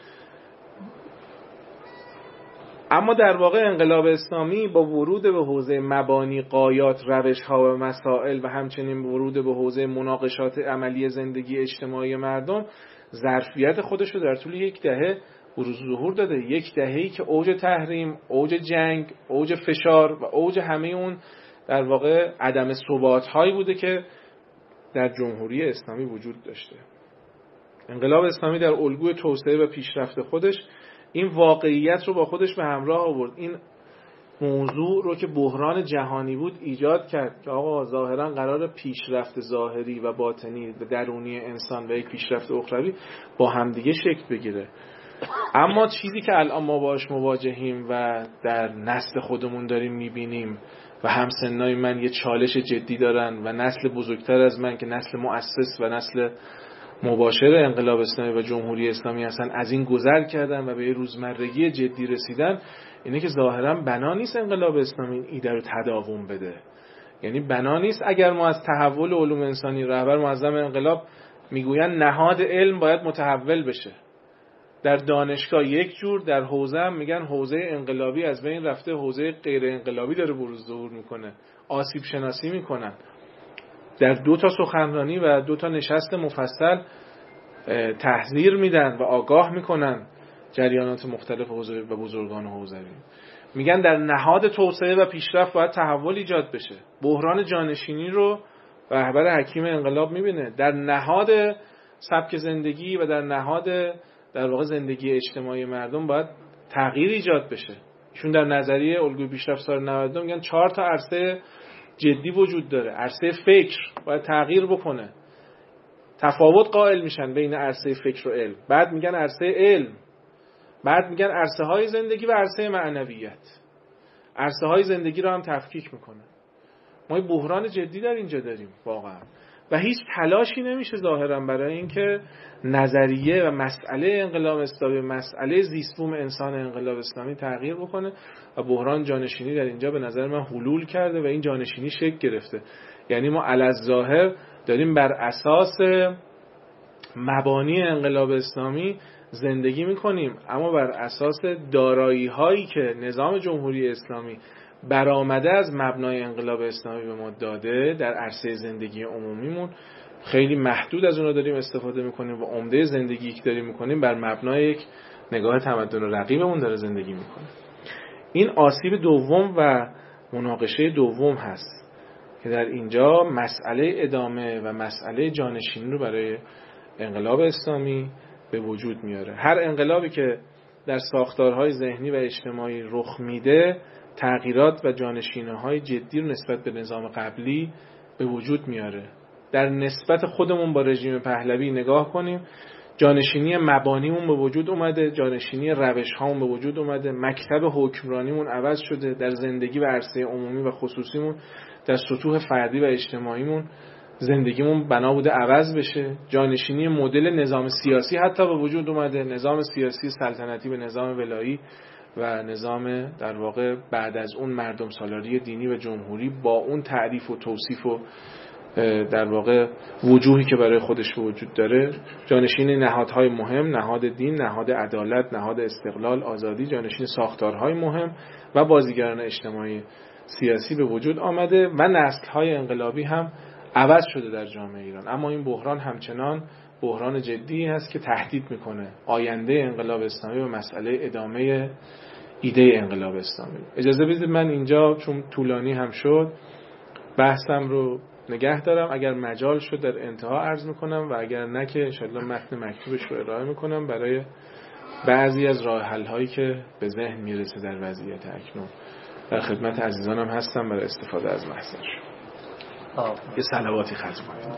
Speaker 3: اما در واقع انقلاب اسلامی با ورود به حوزه مبانی، غایات، روش‌ها و مسائل و همچنین ورود به حوزه مناقشات عملی زندگی اجتماعی مردم ظرفیت خودش رو در طول یک دهه بروز ظهور داده. یک دهه‌ای که اوج تحریم، اوج جنگ، اوج فشار و اوج همه اون در واقع عدم ثبات‌هایی بوده که در جمهوری اسلامی وجود داشته. انقلاب اسلامی در الگوی توسعه و پیشرفت خودش این واقعیت رو با خودش به همراه آورد. این موضوع رو که بحران جهانی بود ایجاد کرد که آقا ظاهرا قرار پیشرفت ظاهری و باطنی و درونی انسان و یک پیشرفت اخروی با همدیگه شکل بگیره. اما چیزی که الان ما باهاش مواجهیم و در نسل خودمون داریم میبینیم و همسنای من یه چالش جدی دارن و نسل بزرگتر از من که نسل مؤسس و نسل مباشر انقلاب اسلامی و جمهوری اسلامی هستن از این گذر کردن و به یه روزمرگی جدی رسیدن، اینه که ظاهرا بنا نیست انقلاب اسلامی این ایده رو تداوم بده. یعنی بنا نیست اگر ما از تحول علوم انسانی، رهبر معظم انقلاب میگوین نهاد علم باید متحول بشه، در دانشگاه یک جور، در حوزه هم میگن حوزه انقلابی از بین رفته، حوزه غیر انقلابی داره بروز ظهور میکنه، آسیب شناسی میکنن. در 2 تا سخنرانی و 2 تا نشست مفصل تحذیر میدن و آگاه میکنن جریانات مختلف حوزه و بزرگان حوزوی. میگن در نهاد توسعه و پیشرفت باید تحول ایجاد بشه. بحران جانشینی رو رهبر حکیم انقلاب میبینه. در نهاد سبک زندگی و در نهاد در واقع زندگی اجتماعی مردم باید تغییر ایجاد بشه. ایشون در نظریه الگوی پیشرفت سال 92 میگن 4 تا عرصه جدی وجود داره. عرصه فکر باید تغییر بکنه. تفاوت قائل میشن بین عرصه فکر و علم. بعد میگن عرصه علم. بعد میگن عرصه های زندگی و عرصه معنویت. عرصه های زندگی رو هم تفکیک میکنه. ما یه بحران جدی در اینجا داریم واقعا و هیچ تلاشی نمیشه ظاهرا برای اینکه نظریه و مسئله انقلاب اسلامی، مسئله زیست‌بوم انسان انقلاب اسلامی تغییر بکنه و بحران جانشینی در اینجا به نظر من حلول کرده و این جانشینی شکل گرفته. یعنی ما علی‌الظاهر داریم بر اساس مبانی انقلاب اسلامی زندگی میکنیم، اما بر اساس دارایی هایی که نظام جمهوری اسلامی برآمده از مبنای انقلاب اسلامی به ما داده در عرصه زندگی عمومیمون خیلی محدود از اونها داریم استفاده میکنیم و عمده زندگی که داریم میکنیم بر مبنای یک نگاه تمدن رقیبمون داره زندگی میکنه. این آسیب دوم و مناقشه دوم هست که در اینجا مسئله ادامه و مسئله جانشینی رو برای انقلاب اسلامی به وجود میاره. هر انقلابی که در ساختارهای ذهنی و اجتماعی رخ میده تغییرات و جانشینی‌های جدی رو نسبت به نظام قبلی به وجود میاره. در نسبت خودمون با رژیم پهلوی نگاه کنیم، جانشینی مبانیمون به وجود اومده، جانشینی روش‌هامون به وجود اومده، مکتب حکمرانیمون عوض شده، در زندگی و عرصه عمومی و خصوصیمون، در سطوح فردی و اجتماعیمون زندگیمون بنا بوده عوض بشه. جانشینی مدل نظام سیاسی حتی به وجود اومده، نظام سیاسی سلطنتی به نظام ولایی و نظام در واقع بعد از اون مردم سالاری دینی و جمهوری با اون تعریف و توصیف و در واقع وجوهی که برای خودش وجود داره. جانشین نهادهای مهم، نهاد دین، نهاد عدالت، نهاد استقلال، آزادی، جانشین ساختارهای مهم و بازیگران اجتماعی سیاسی به وجود آمده و نسل‌های انقلابی هم عوض شده در جامعه ایران. اما این بحران همچنان بحران جدی هست که تهدید میکنه آینده انقلاب اسلامی و مسئله ادامه ایده انقلاب اسلامی. اجازه بدید من اینجا چون طولانی هم شد بحثم رو نگه دارم، اگر مجال شد در انتها عرض میکنم و اگر نه که انشاءالله متن مکتوبش رو ارائه میکنم برای بعضی از راه حل هایی که به ذهن میرسه در وضعیت اکنون. در خدمت عزیزانم هستم برای استفاده از محضرشون. یه صلواتی ختم کنید.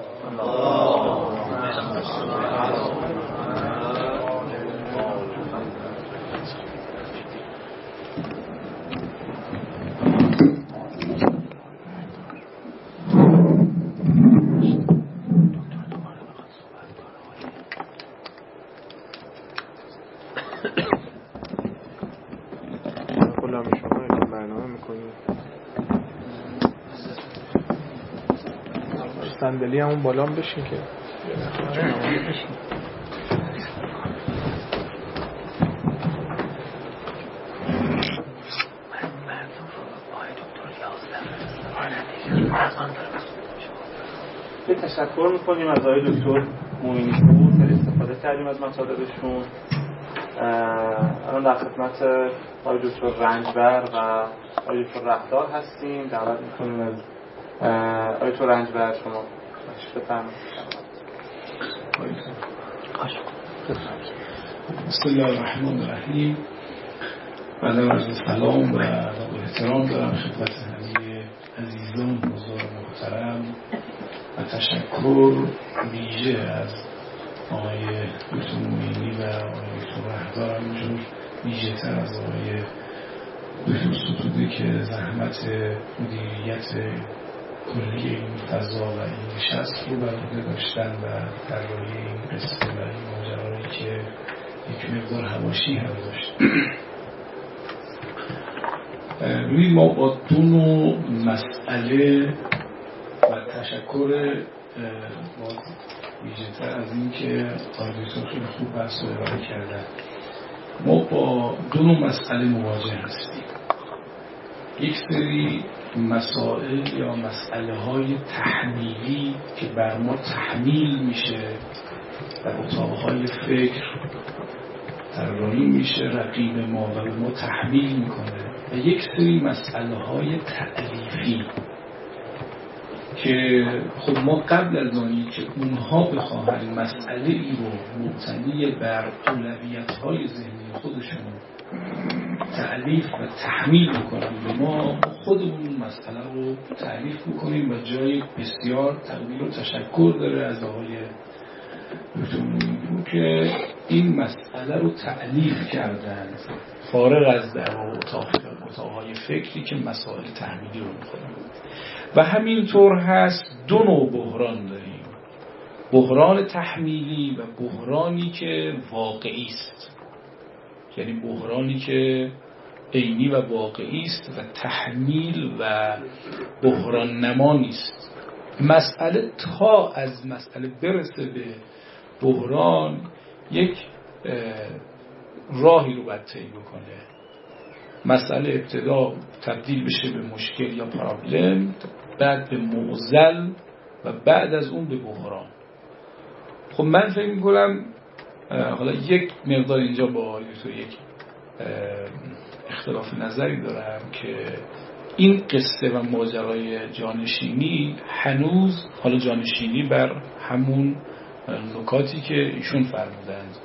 Speaker 3: غلامی شما برنامه میکنید. صندلی همون بالام بشین که
Speaker 4: یه تشکر میکنیم از آقای دکتر معینی پور که استفاده کردیم از مطالبشون. الان در خدمت آقای دکتر رنجبر و آقای دکتر رهدار هستیم. دعوت میکنیم از آقای دکتر رنجبر شما بفرمایید.
Speaker 5: بسم الله الرحمن الرحیم. من عرض سلام و احترام دارم خدمت همه عزیزان بزرگ محترم و تشکر ویژه از آقای دکتر معینی و آقای دکتر رهدار، همینجور ویژه تر از آقای دکتر ستوده که زحمت مدیریت کلی این فضا و این نشست رو بر عهده داشتن و طراحی این قصه و این ماجرایی که یک مقدار حواشی هم داشت. ببینید ما با دو نوع مسئله و تشکر باز ویژه‌تر از این که آقای خیلی خوب بحث رو ارائه کردن، ما با دو نوع مسئله مواجه هستیم. یک سری مسائل یا مسئله های تحمیلی که بر ما تحمیل میشه در اتاقهای فکر طراحی میشه، رقیب ما و به ما تحمیل میکنه، و یک سری مسئله های تألیفی که خب ما قبل از آنی که اونها بخواهن مسئله ای رو مبتنی بر اولویت های ذهنی خودشون تألیف و تحمیل میکنن به ما، خودمون اون مسئله رو تعریف میکنیم و جای بسیار تقدیر و تشکر داره از آقای دکتر معینی که این مسئله رو تألیف کردن فارغ از در اتاقهای فکری که مسائل تحمیلی رو میکنن. و همینطور هست دو نوع بحران داریم، بحران تحمیلی و بحرانی که واقعی است، یعنی بحرانی که عینی و واقعی است و تحمیل و بحران نما نیست. مسئله تا از مسئله برسه به بحران یک راهی رو باید طی بکنه. مسئله ابتدا تبدیل بشه به مشکل یا پرابلم، بعد به معضل و بعد از اون به بحران. خب من فکر می‌کنم حالا یک مقدار اینجا با یک اختلاف نظری دارم که این قصه و ماجرای جانشینی هنوز، حالا جانشینی بر همون نکاتی که ایشون فرمودند،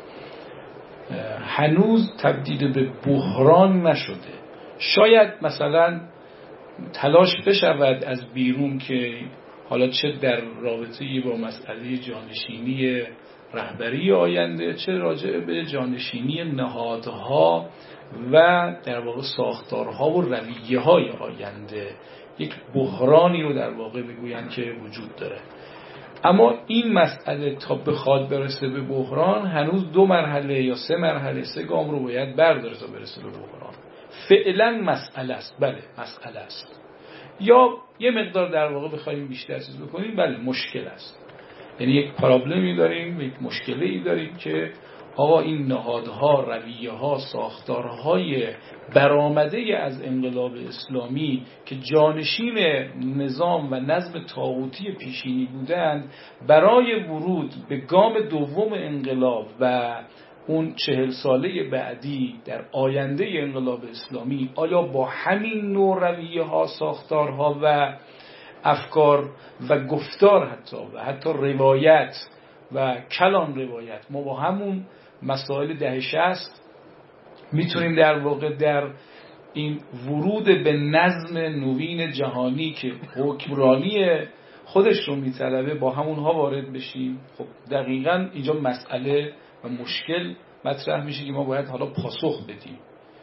Speaker 5: هنوز تبدیل به بحران نشده. شاید مثلا تلاش بشود از بیرون که حالا چه در رابطه با مسئله جانشینی رهبری آینده، چه راجع به جانشینی نهادها و در واقع ساختارها و رویه‌های آینده یک بحرانی رو در واقع بگویند که وجود داره. اما این مسئله تا بخواد برسه به بحران هنوز 2 مرحله یا 3 مرحله 3 گام رو باید برداره تا برسه به بحران. فعلا مسئله است، بله مسئله است، یا یه مقدار در واقع بخوایم بیشتر چیز بکنیم، بله مشکل است. یعنی یک پرابلمی داریم، یک مشکلی داریم که آقا این نهادها، رویه‌ها، ساختارهای برآمده از انقلاب اسلامی که جانشین نظام و نظم طاغوتی پیشینی بودند، برای ورود به گام دوم انقلاب و اون 40 ساله بعدی در آینده انقلاب اسلامی، آیا با همین نوع رویه‌ها، ساختارها و افکار و گفتار و حتی روایت و کلان روایت، ما با همون مسائل دهه 60 میتونیم در واقع در این ورود به نظم نوین جهانی که حکمرانی خودش رو میطلبه با همونها وارد بشیم. خب دقیقاً اینجا مسئله و مشکل مطرح میشه که ما باید حالا پاسخ بدیم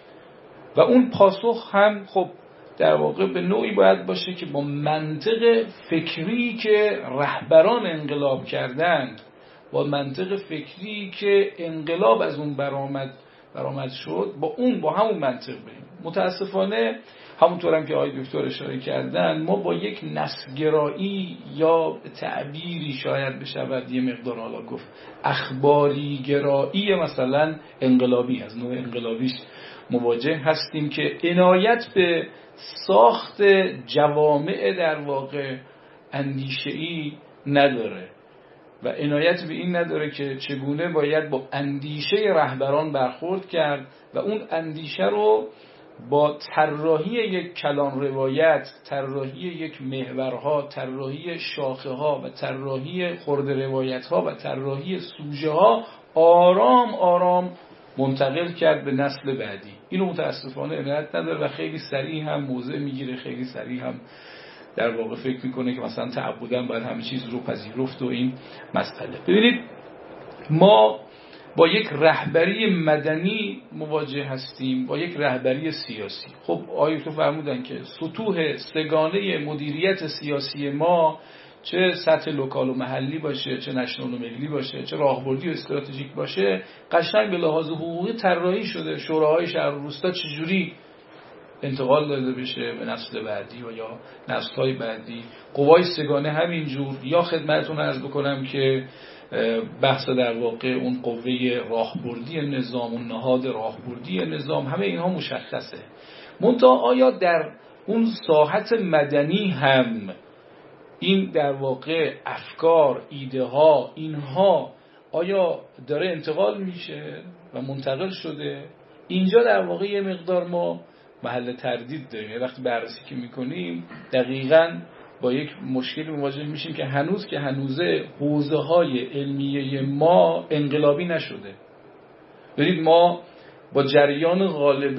Speaker 5: و اون پاسخ هم خب در واقع به نوعی باید باشه که با منطق فکری که رهبران انقلاب کردند، با منطق فکری که انقلاب از اون برآمد شد، با همون منطق بریم. متاسفانه همونطور هم که آقای دکتر اشاره کردن، ما با یک نسل‌گرایی یا تعبیری شاید بشود یه مقدار حالا گفت اخباری گرایی مثلا انقلابی از نوع انقلابیش مواجه هستیم که عنایت به ساخت جوامع در واقع اندیشه‌ای نداره و عنایت به این نداره که چگونه باید با اندیشه رهبران برخورد کرد و اون اندیشه رو با طراحی یک کلان روایت، طراحی یک محورها، طراحی شاخه ها و طراحی خرده روایت ها و طراحی سوژه ها آرام آرام منتقل کرد به نسل بعدی. اینو متاسفانه عنایت نداره و خیلی سریع هم موضع میگیره، خیلی سریع هم در واقع فکر میکنه که مثلا تعبداً باید همه چیز رو پذیرفت و این مسئله. ببینید ما با یک رهبری مدنی مواجه هستیم، با یک رهبری سیاسی. خب آقای تو فرمودن که سطوح سگانه مدیریت سیاسی ما چه سطح لوکال و محلی باشه، چه نشنال و ملی باشه، چه راهبردی و استراتژیک باشه، قشنگ به لحاظ حقوقی طراحی شده. شوراهای شهر و روستا چجوری انتقال داده بشه به نسل بعدی و یا نسل‌های بعدی. قوای سگانه همینجور. یا خدمتتون عرض بکنم که بحث در واقع اون قوه راهبردی نظام، اون نهاد راهبردی نظام، همه اینها مشخصه. منتها آیا در اون ساحت مدنی هم این در واقع افکار، ایده ها، اینها آیا داره انتقال میشه و منتقل شده؟ اینجا در واقع یه مقدار ما محل تردید داریم. وقتی بررسی که میکنیم دقیقاً با یک مشکلی مواجه میشیم که هنوزه حوزه‌های علمیه ما انقلابی نشده. ببینید ما با جریان غالب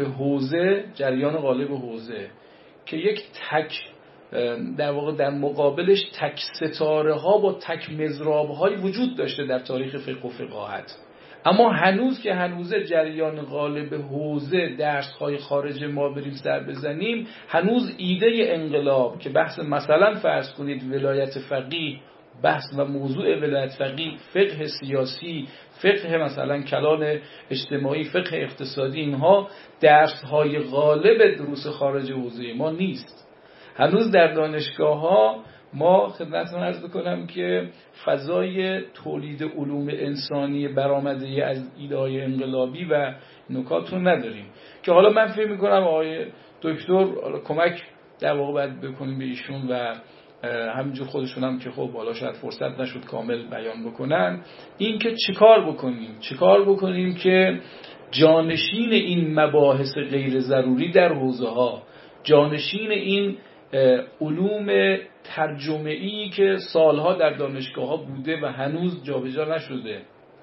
Speaker 5: حوزه که یک تک در واقع در مقابلش تک ستاره ها با تک مضراب های وجود داشته در تاریخ فقه و فقاهت، اما هنوزه جریان غالب حوزه درس های خارج ما بریم سر بزنیم، هنوز ایده انقلاب که بحث مثلا فرض کنید ولایت فقیه، بحث و موضوع ولایت فقیه، فقه سیاسی، فقه مثلا کلان اجتماعی، فقه اقتصادی، اینها درس های غالب دروس خارج حوزه ما نیست. هنوز در دانشگاه ها ما خدمتتون عرض بکنم که فضای تولید علوم انسانی برآمده از ایده‌های انقلابی و نکات رو نداریم که حالا من فکر می‌کنم آقای دکتر کمک در واقع باید بکنیم به ایشون و همینجور خودشون هم که خب حالا شاید فرصت نشد کامل بیان بکنن، این که چیکار بکنیم که جانشین این مباحث غیر ضروری در حوزه ها، جانشین این علوم ترجمه‌ای که سالها در دانشگاه‌ها بوده و هنوز جابجا نشده،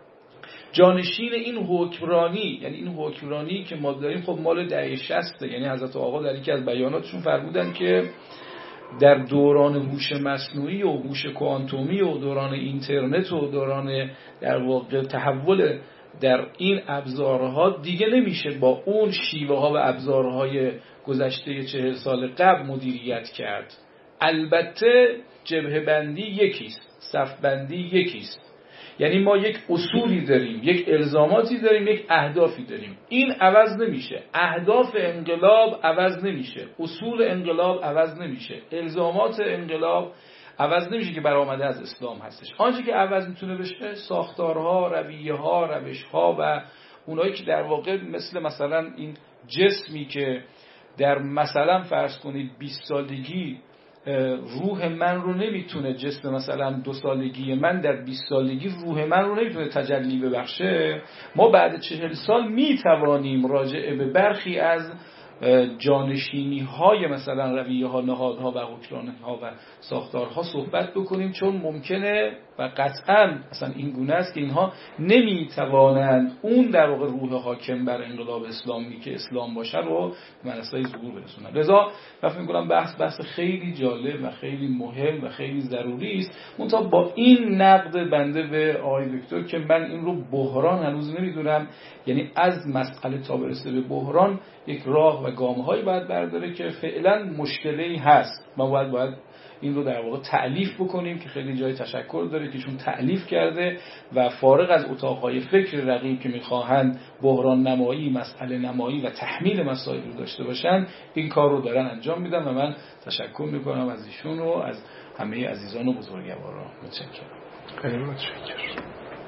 Speaker 5: جانشین این حکمرانی، یعنی این حکمرانی که ما داریم خب مال دهه 60، یعنی حضرت آقا در یکی از بیاناتشون فرمودن که در دوران هوش مصنوعی و هوش کوانتومی و دوران اینترنت و دوران در واقع تحول در این ابزارها دیگه نمیشه با اون شیوه ها و ابزارهای گذشته 40 سال قبل مدیریت کرد. البته جبهه بندی یکیست، صف بندی یکیست، یعنی ما یک اصولی داریم، یک الزاماتی داریم، یک اهدافی داریم. این عوض نمیشه. اهداف انقلاب عوض نمیشه، اصول انقلاب عوض نمیشه، الزامات انقلاب عوض نمیشه که برآمده از اسلام هستش. آنچه که عوض میتونه بشه ساختارها، رویه‌ها، روش‌ها و اونایی که در واقع مثلا این جسمی که در مثلا فرض کنید 20 سالگی روح من رو نمیتونه، جسم مثلا 2 سالگی من در 20 سالگی روح من رو نمیتونه تجلی ببخشه، ما بعد 40 سال میتوانیم راجع به برخی از جانشینی های مثلا رویه ها، نهادها و حکمرانی ها و ساختارها صحبت بکنیم، چون ممکنه و قطعا اصلا این گونه است که اینها نمیتوانند اون در واقع روح حاکم بر انقلاب اسلامی که اسلام باشه رو منصه ظهور برسونن. لذا فکر می‌کنم بحث خیلی جالب و خیلی مهم و خیلی ضروری است. منتها با این نقد بنده به آقای دکتر که من این رو بحران هنوز نمیدونم، یعنی از مسئله تا برسه به بحران یک راه و گام‌هایی باید برداره که فعلا مشکلی هست. ما باید این رو در واقع تألیف بکنیم که خیلی جای تشکر داره که چون تألیف کرده و فارغ از اتاقهای فکر رقیب که میخواهند بحران نمایی، مسئله نمایی و تحمیل مسائل رو داشته باشن، این کار رو دارن انجام میدن و من تشکر میکنم از ایشون و از همه عزیزان و بزرگواران. متشکرم.
Speaker 3: خیلی متشکرم.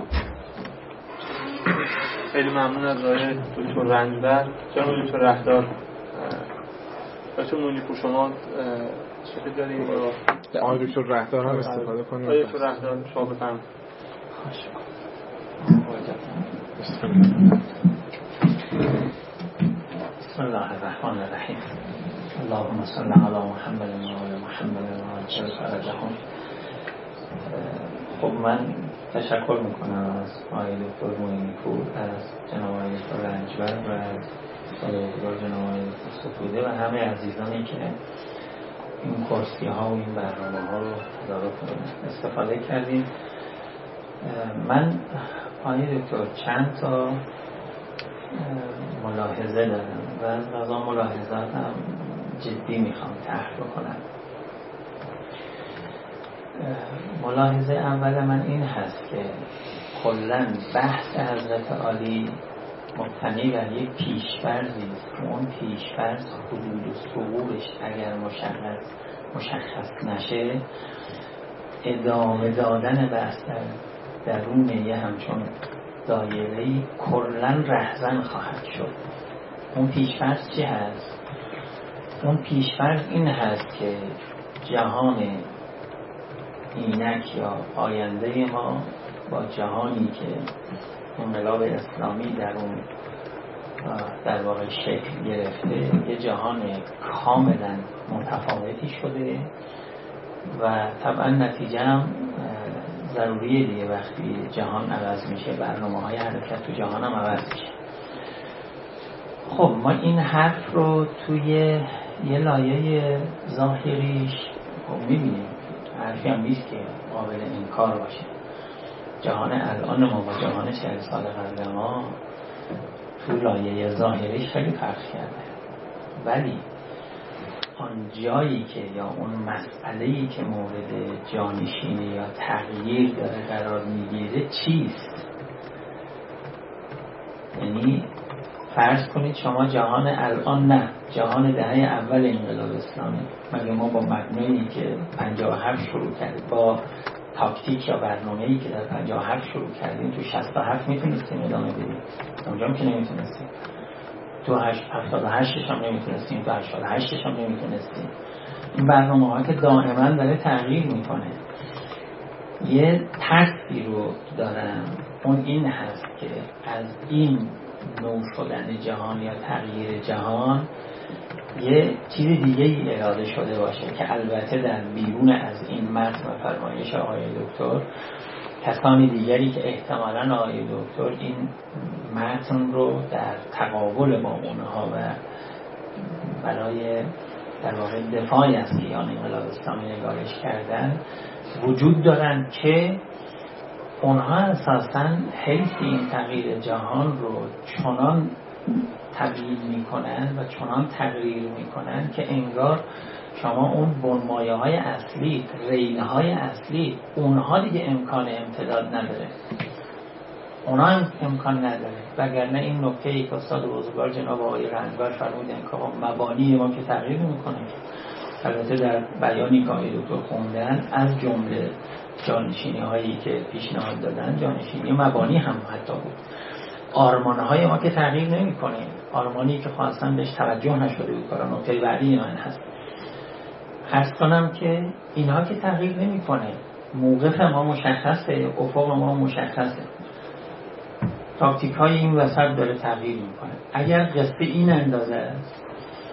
Speaker 4: خیلی ممنون از آقای دکتر رنجبر. جناب دکتر رهدار، بچه مونیپور شما چه داریم رو
Speaker 3: آقای دکتر رهدار هم استفاده کنیم.
Speaker 4: آقای دکتر رهدار شما بفرمایید.
Speaker 6: بسم الله الرحمن الرحیم. اللهم صل علی محمد و آل محمد و عجل فرجهم. خب من تشکر میکنم از آقای دکتر معینی‌پور، از جناب آقای دکتر رنجبر و از سازوکار جناب آقای دکتر ستوده و همه عزیزانی که این کرسی ها و این برنامه ها رو تدارک استفاده کردیم. من آقای دکتر چند تا ملاحظه دارم و از آن ملاحظاتم جدی میخوام طرح بکنم. ملاحظه اول من این هست که کلاً بحث حضرت عالی مبتنی بر یک پیش‌فرضی است که اون پیش‌فرض حدود ثبوتش اگر مشخص نشه، ادامه دادن بحث در درون یه همچون دایره‌ای کلاً رهزن خواهد شد. اون پیش‌فرض چی هست؟ اون پیش‌فرض این هست که جهان اینک یا آینده ما با جهانی که انقلاب اسلامی در اون در واقع شکل گرفته یه جهان کاملا متفاوتی شده و طبعا نتیجه هم ضروریه دیگه. وقتی جهان عوض میشه برنامه‌های حرکت تو جهان هم عوض میشه. خب ما این حرف رو توی یه لایه ظاهریش خب میبینیم، حرفی هم نیست که قابل انکار باشه. جهان الان ما با جهان 40 سال قبل ما تو لایه ظاهریش خیلی فرق کرده، ولی آن جایی که یا اون مسئله‌ای که مورد جانشینی یا تغییر داره قرار میگیره چیست؟ یعنی فرض کنید شما جهان الان، نه جهان دهه اول انقلاب اسلامی، مگه ما با مبنایی که 57 شروع کردیم، با تاکتیک یا برنامه‌ای که در 57 شروع کردیم تو 67 میتونستیم ادامه بدیم؟ اونجا که نمیتونستیم. تو 78 هم نمیتونستیم، تو 88 هم نمیتونستیم. این برنامه‌ها که دائما داره تغییر میکنه. یه ترسی رو دارم، اون این هست که از این نو شدن جهان یا تغییر جهان یه چیز دیگه ای اراده شده باشه که البته در بیرون از این متن و فرمایش آقای دکتر کسانی دیگری که احتمالاً آقای دکتر این متن رو در تقابل با اونها و برای در واقع دفاعی از کیان انقلاب اسلامی نگارش کردن وجود دارن که اونها اساساً حیث این تغییر جهان رو چنان تبیین میکنن و چنان تغییر میکنن که انگار شما اون بنمایه های اصلی، ریله های اصلی، اونها دیگه امکان امتداد نداره، اونها امکان نداره. وگرنه این نکته ای که استاد بزرگوار جناب آقای رنجبر فرمودن که مبانی ما که تغییر میکنه، البته در بیانی که آقای دکتر خوندن از جمله جانشینی هایی که پیشنهاد دادن جانشینی مبانی هم حتی بود. آرمان های ما که تغییر نمی کنه، آرمانی که خواستن بهش توجه نشده بود. کارا نکته بعدی من هست عرض کنم که اینها که تغییر نمی کنه، موقف ما مشخصه، افق ما مشخصه، تاکتیک های این وسط داره تغییر می کنه. اگر قصه این اندازه است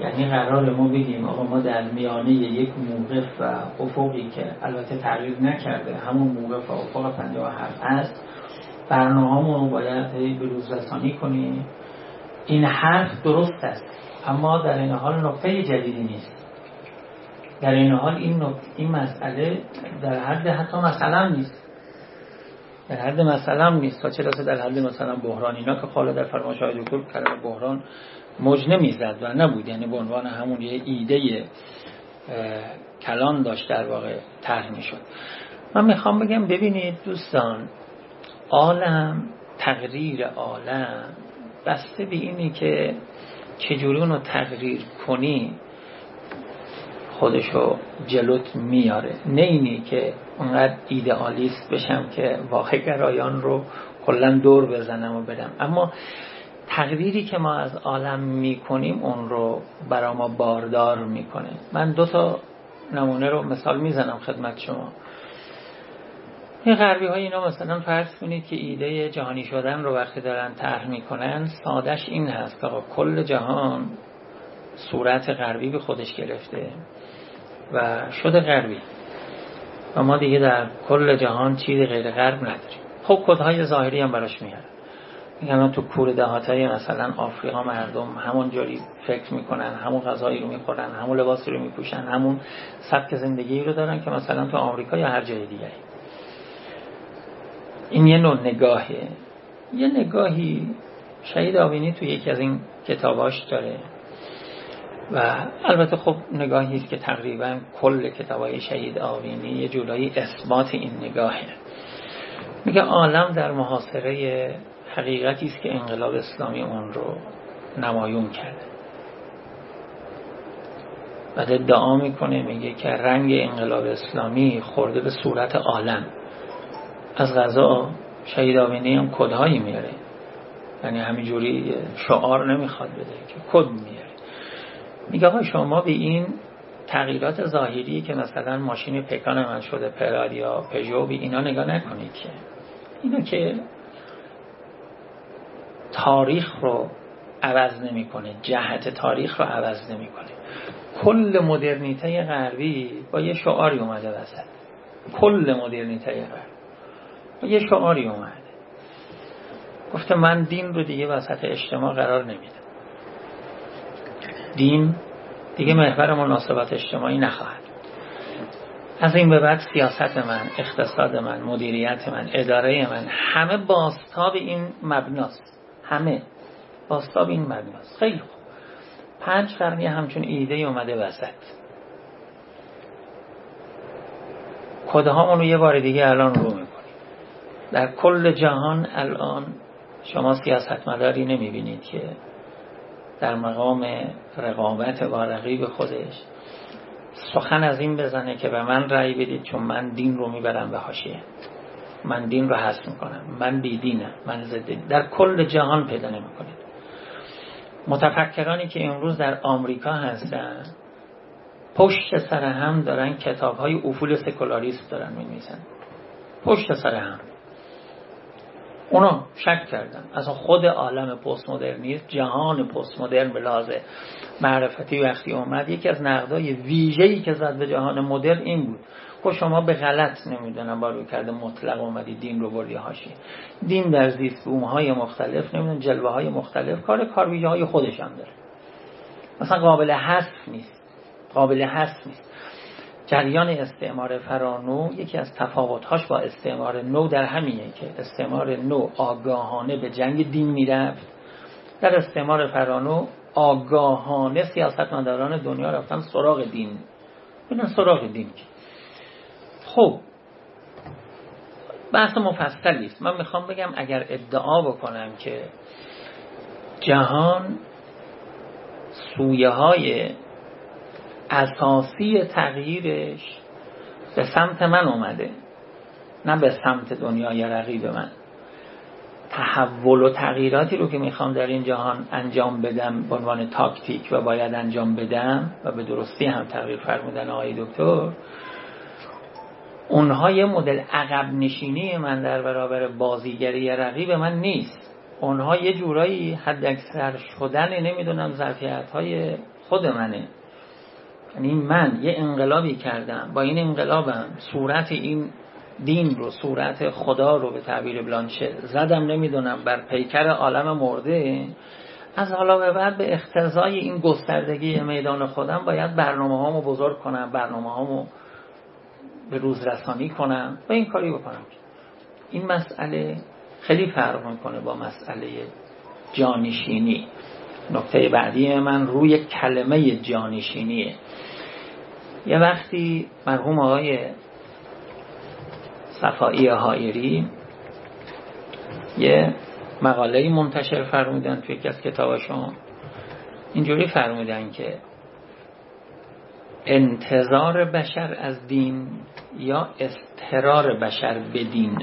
Speaker 6: یعنی قرار ما بگیم آقا ما در میانه یک موقف و افقی که البته تغییر نکرده همون موقف و افق 57 است، برنامه‌مون رو باید به روز رسانی کنیم. این حرف درست است، اما در این حال نکته جدیدی نیست. در این حال این مسئله در حد حتی مثلا نیست، در حد مثلا نیست، تا چه رسه در حد مثلا بحران. اینا که حالا در فرمایش آقای دکتر کلمه بحران موج نمیزد و نبود، یعنی به عنوان همون یه ایده کلان داشت در واقع طرح میشد. من میخوام بگم ببینید دوستان، عالم، تقریر عالم بسته به اینی که چجوری اونو تقریر کنی خودشو جلوت میاره، نه اینی که اونقدر ایدئالیست بشم که واقع گرایان رو کلا دور بزنم و بدم. اما تقریری که ما از عالم میکنیم اون رو برای ما باردار میکنه. من 2 تا نمونه رو مثال میزنم خدمت شما. این غربی ها اینا مثلا فرض کنید که ایده جهانی شدن رو وقتی دارن طرح میکنن، سادش این هست که کل جهان صورت غربی به خودش گرفته و شده غربی و ما دیگه در کل جهان چیزی غیر غرب نداریم. خب کدهای ظاهری هم براش میارن، میگن تو کوره دهاتای مثلا آفریقا مردم همون جوری فکر میکنن، همون غذایی رو میخورن، همون لباسی رو میپوشن، همون سبک زندگی رو دارن که مثلا تو آمریکا یا هر جای دیگه. این یه نوع نگاهه. یه نگاهی شهید آوینی تو یکی از این کتاباش داره و البته خب نگاهی است که تقریبا کل کتابای شهید آوینی یه جورایی اثبات این نگاهه. میگه عالم در محاصره حقیقتی است که انقلاب اسلامی اون رو نمایون کرده. بعد ادعا میکنه، میگه که رنگ انقلاب اسلامی خورده به صورت عالم. از قضا شهید آوینی هم کدهایی میاره، یعنی همینجوری شعار نمیخواد بده که کد میاره. میگه آقا شما به این تغییرات ظاهری که مثلا ماشین پکان من شده، پراد یا پژو، به اینا نگاه نکنید که اینا که تاریخ رو عوض نمیکنه، جهت تاریخ رو عوض نمیکنه. کل مدرنیته غربی با یه شعاری اومده وسط. کل مدرنیته غربی با یه شعاری اومده، گفته من دین رو دیگه وسط اجتماع قرار نمیدم. دین دیگه محور مناسبات اجتماعی نخواهد. از این به بعد سیاست من، اقتصاد من، مدیریت من، اداره من، همه بازتاب این مبناست. همه بازتاب این مبناست. خیلی خوب. 5 قرن همچون ایده اومده وسط. کدهامون رو یه بار دیگه الان رو میکنیم. در کل جهان الان شما سیاستمداری نمیبینید که در مقام رقابت با رقیب خودش سخن از این بزنه که به من رأی بدید چون من دین رو میبرم به حاشیه، من دین رو حذف میکنم، من بیدینم، من ضد دین. در کل جهان پیدا نمیکنید. متفکرانی که امروز در آمریکا هستن پشت سر هم دارن کتاب‌های افول سکولاریسم دارن می‌نویسن، پشت سر هم. اونا شک کردن اصلا خود عالم پست مدرنیسم، جهان پست مدرن به لحاظ معرفتی وقتی اومد، یکی از نقدای ویژه‌ای که زد به جهان مدرن این بود که شما به غلط نمیدونم با روی کرده مطلق اومدی دین رو بردی حاشیه. دین در زیست بوم‌های مختلف نمیدونم جلوه‌های مختلف کارویژه‌های خودش هم داره، مثلا قابل حذف نیست، قابل حذف نیست. جریان استعمار فرانو یکی از تفاوت‌هاش با استعمار نو در همینه که استعمار نو آگاهانه به جنگ دین میرفت، در استعمار فرانو آگاهانه سیاستمداران دنیا رفتن سراغ دین، ببینن سراغ دین. خب بحث مفصلی است. من میخوام بگم اگر ادعا بکنم که جهان سویه‌های اساسی تغییرش به سمت من اومده، نه به سمت دنیای رقیب من. تحول و تغییراتی رو که میخوام در این جهان انجام بدم به عنوان تاکتیک و باید انجام بدم و به درستی هم تغییر فرمودن آقای دکتر، اونها یه مدل عقب نشینی من در برابر بازیگری رقیب من نیست. اونها یه جورایی حد اکثر شدن نمیدونم ظرفیت‌های خود منه. یعنی من یه انقلابی کردم، با این انقلابم صورت این دین رو، صورت خدا رو به تعبیر بلانشه زدم نمیدونم بر پیکر عالم مرده. از حالا به بعد به اقتضای این گستردگی میدان خودم باید برنامه‌هامو بزرگ کنم، برنامه‌هامو به روز رسانی کنم و این کاری بکنم. این مسئله خیلی فرق میکنه با مسئله جانشینی. نکته بعدی من روی کلمه جانشینیه. یه وقتی مرحوم آقای صفایی حائری یه مقاله‌ای منتشر فرمودن توی یکی از کتاباشون، اینجوری فرمودن که انتظار بشر از دین یا اضطرار بشر به دین.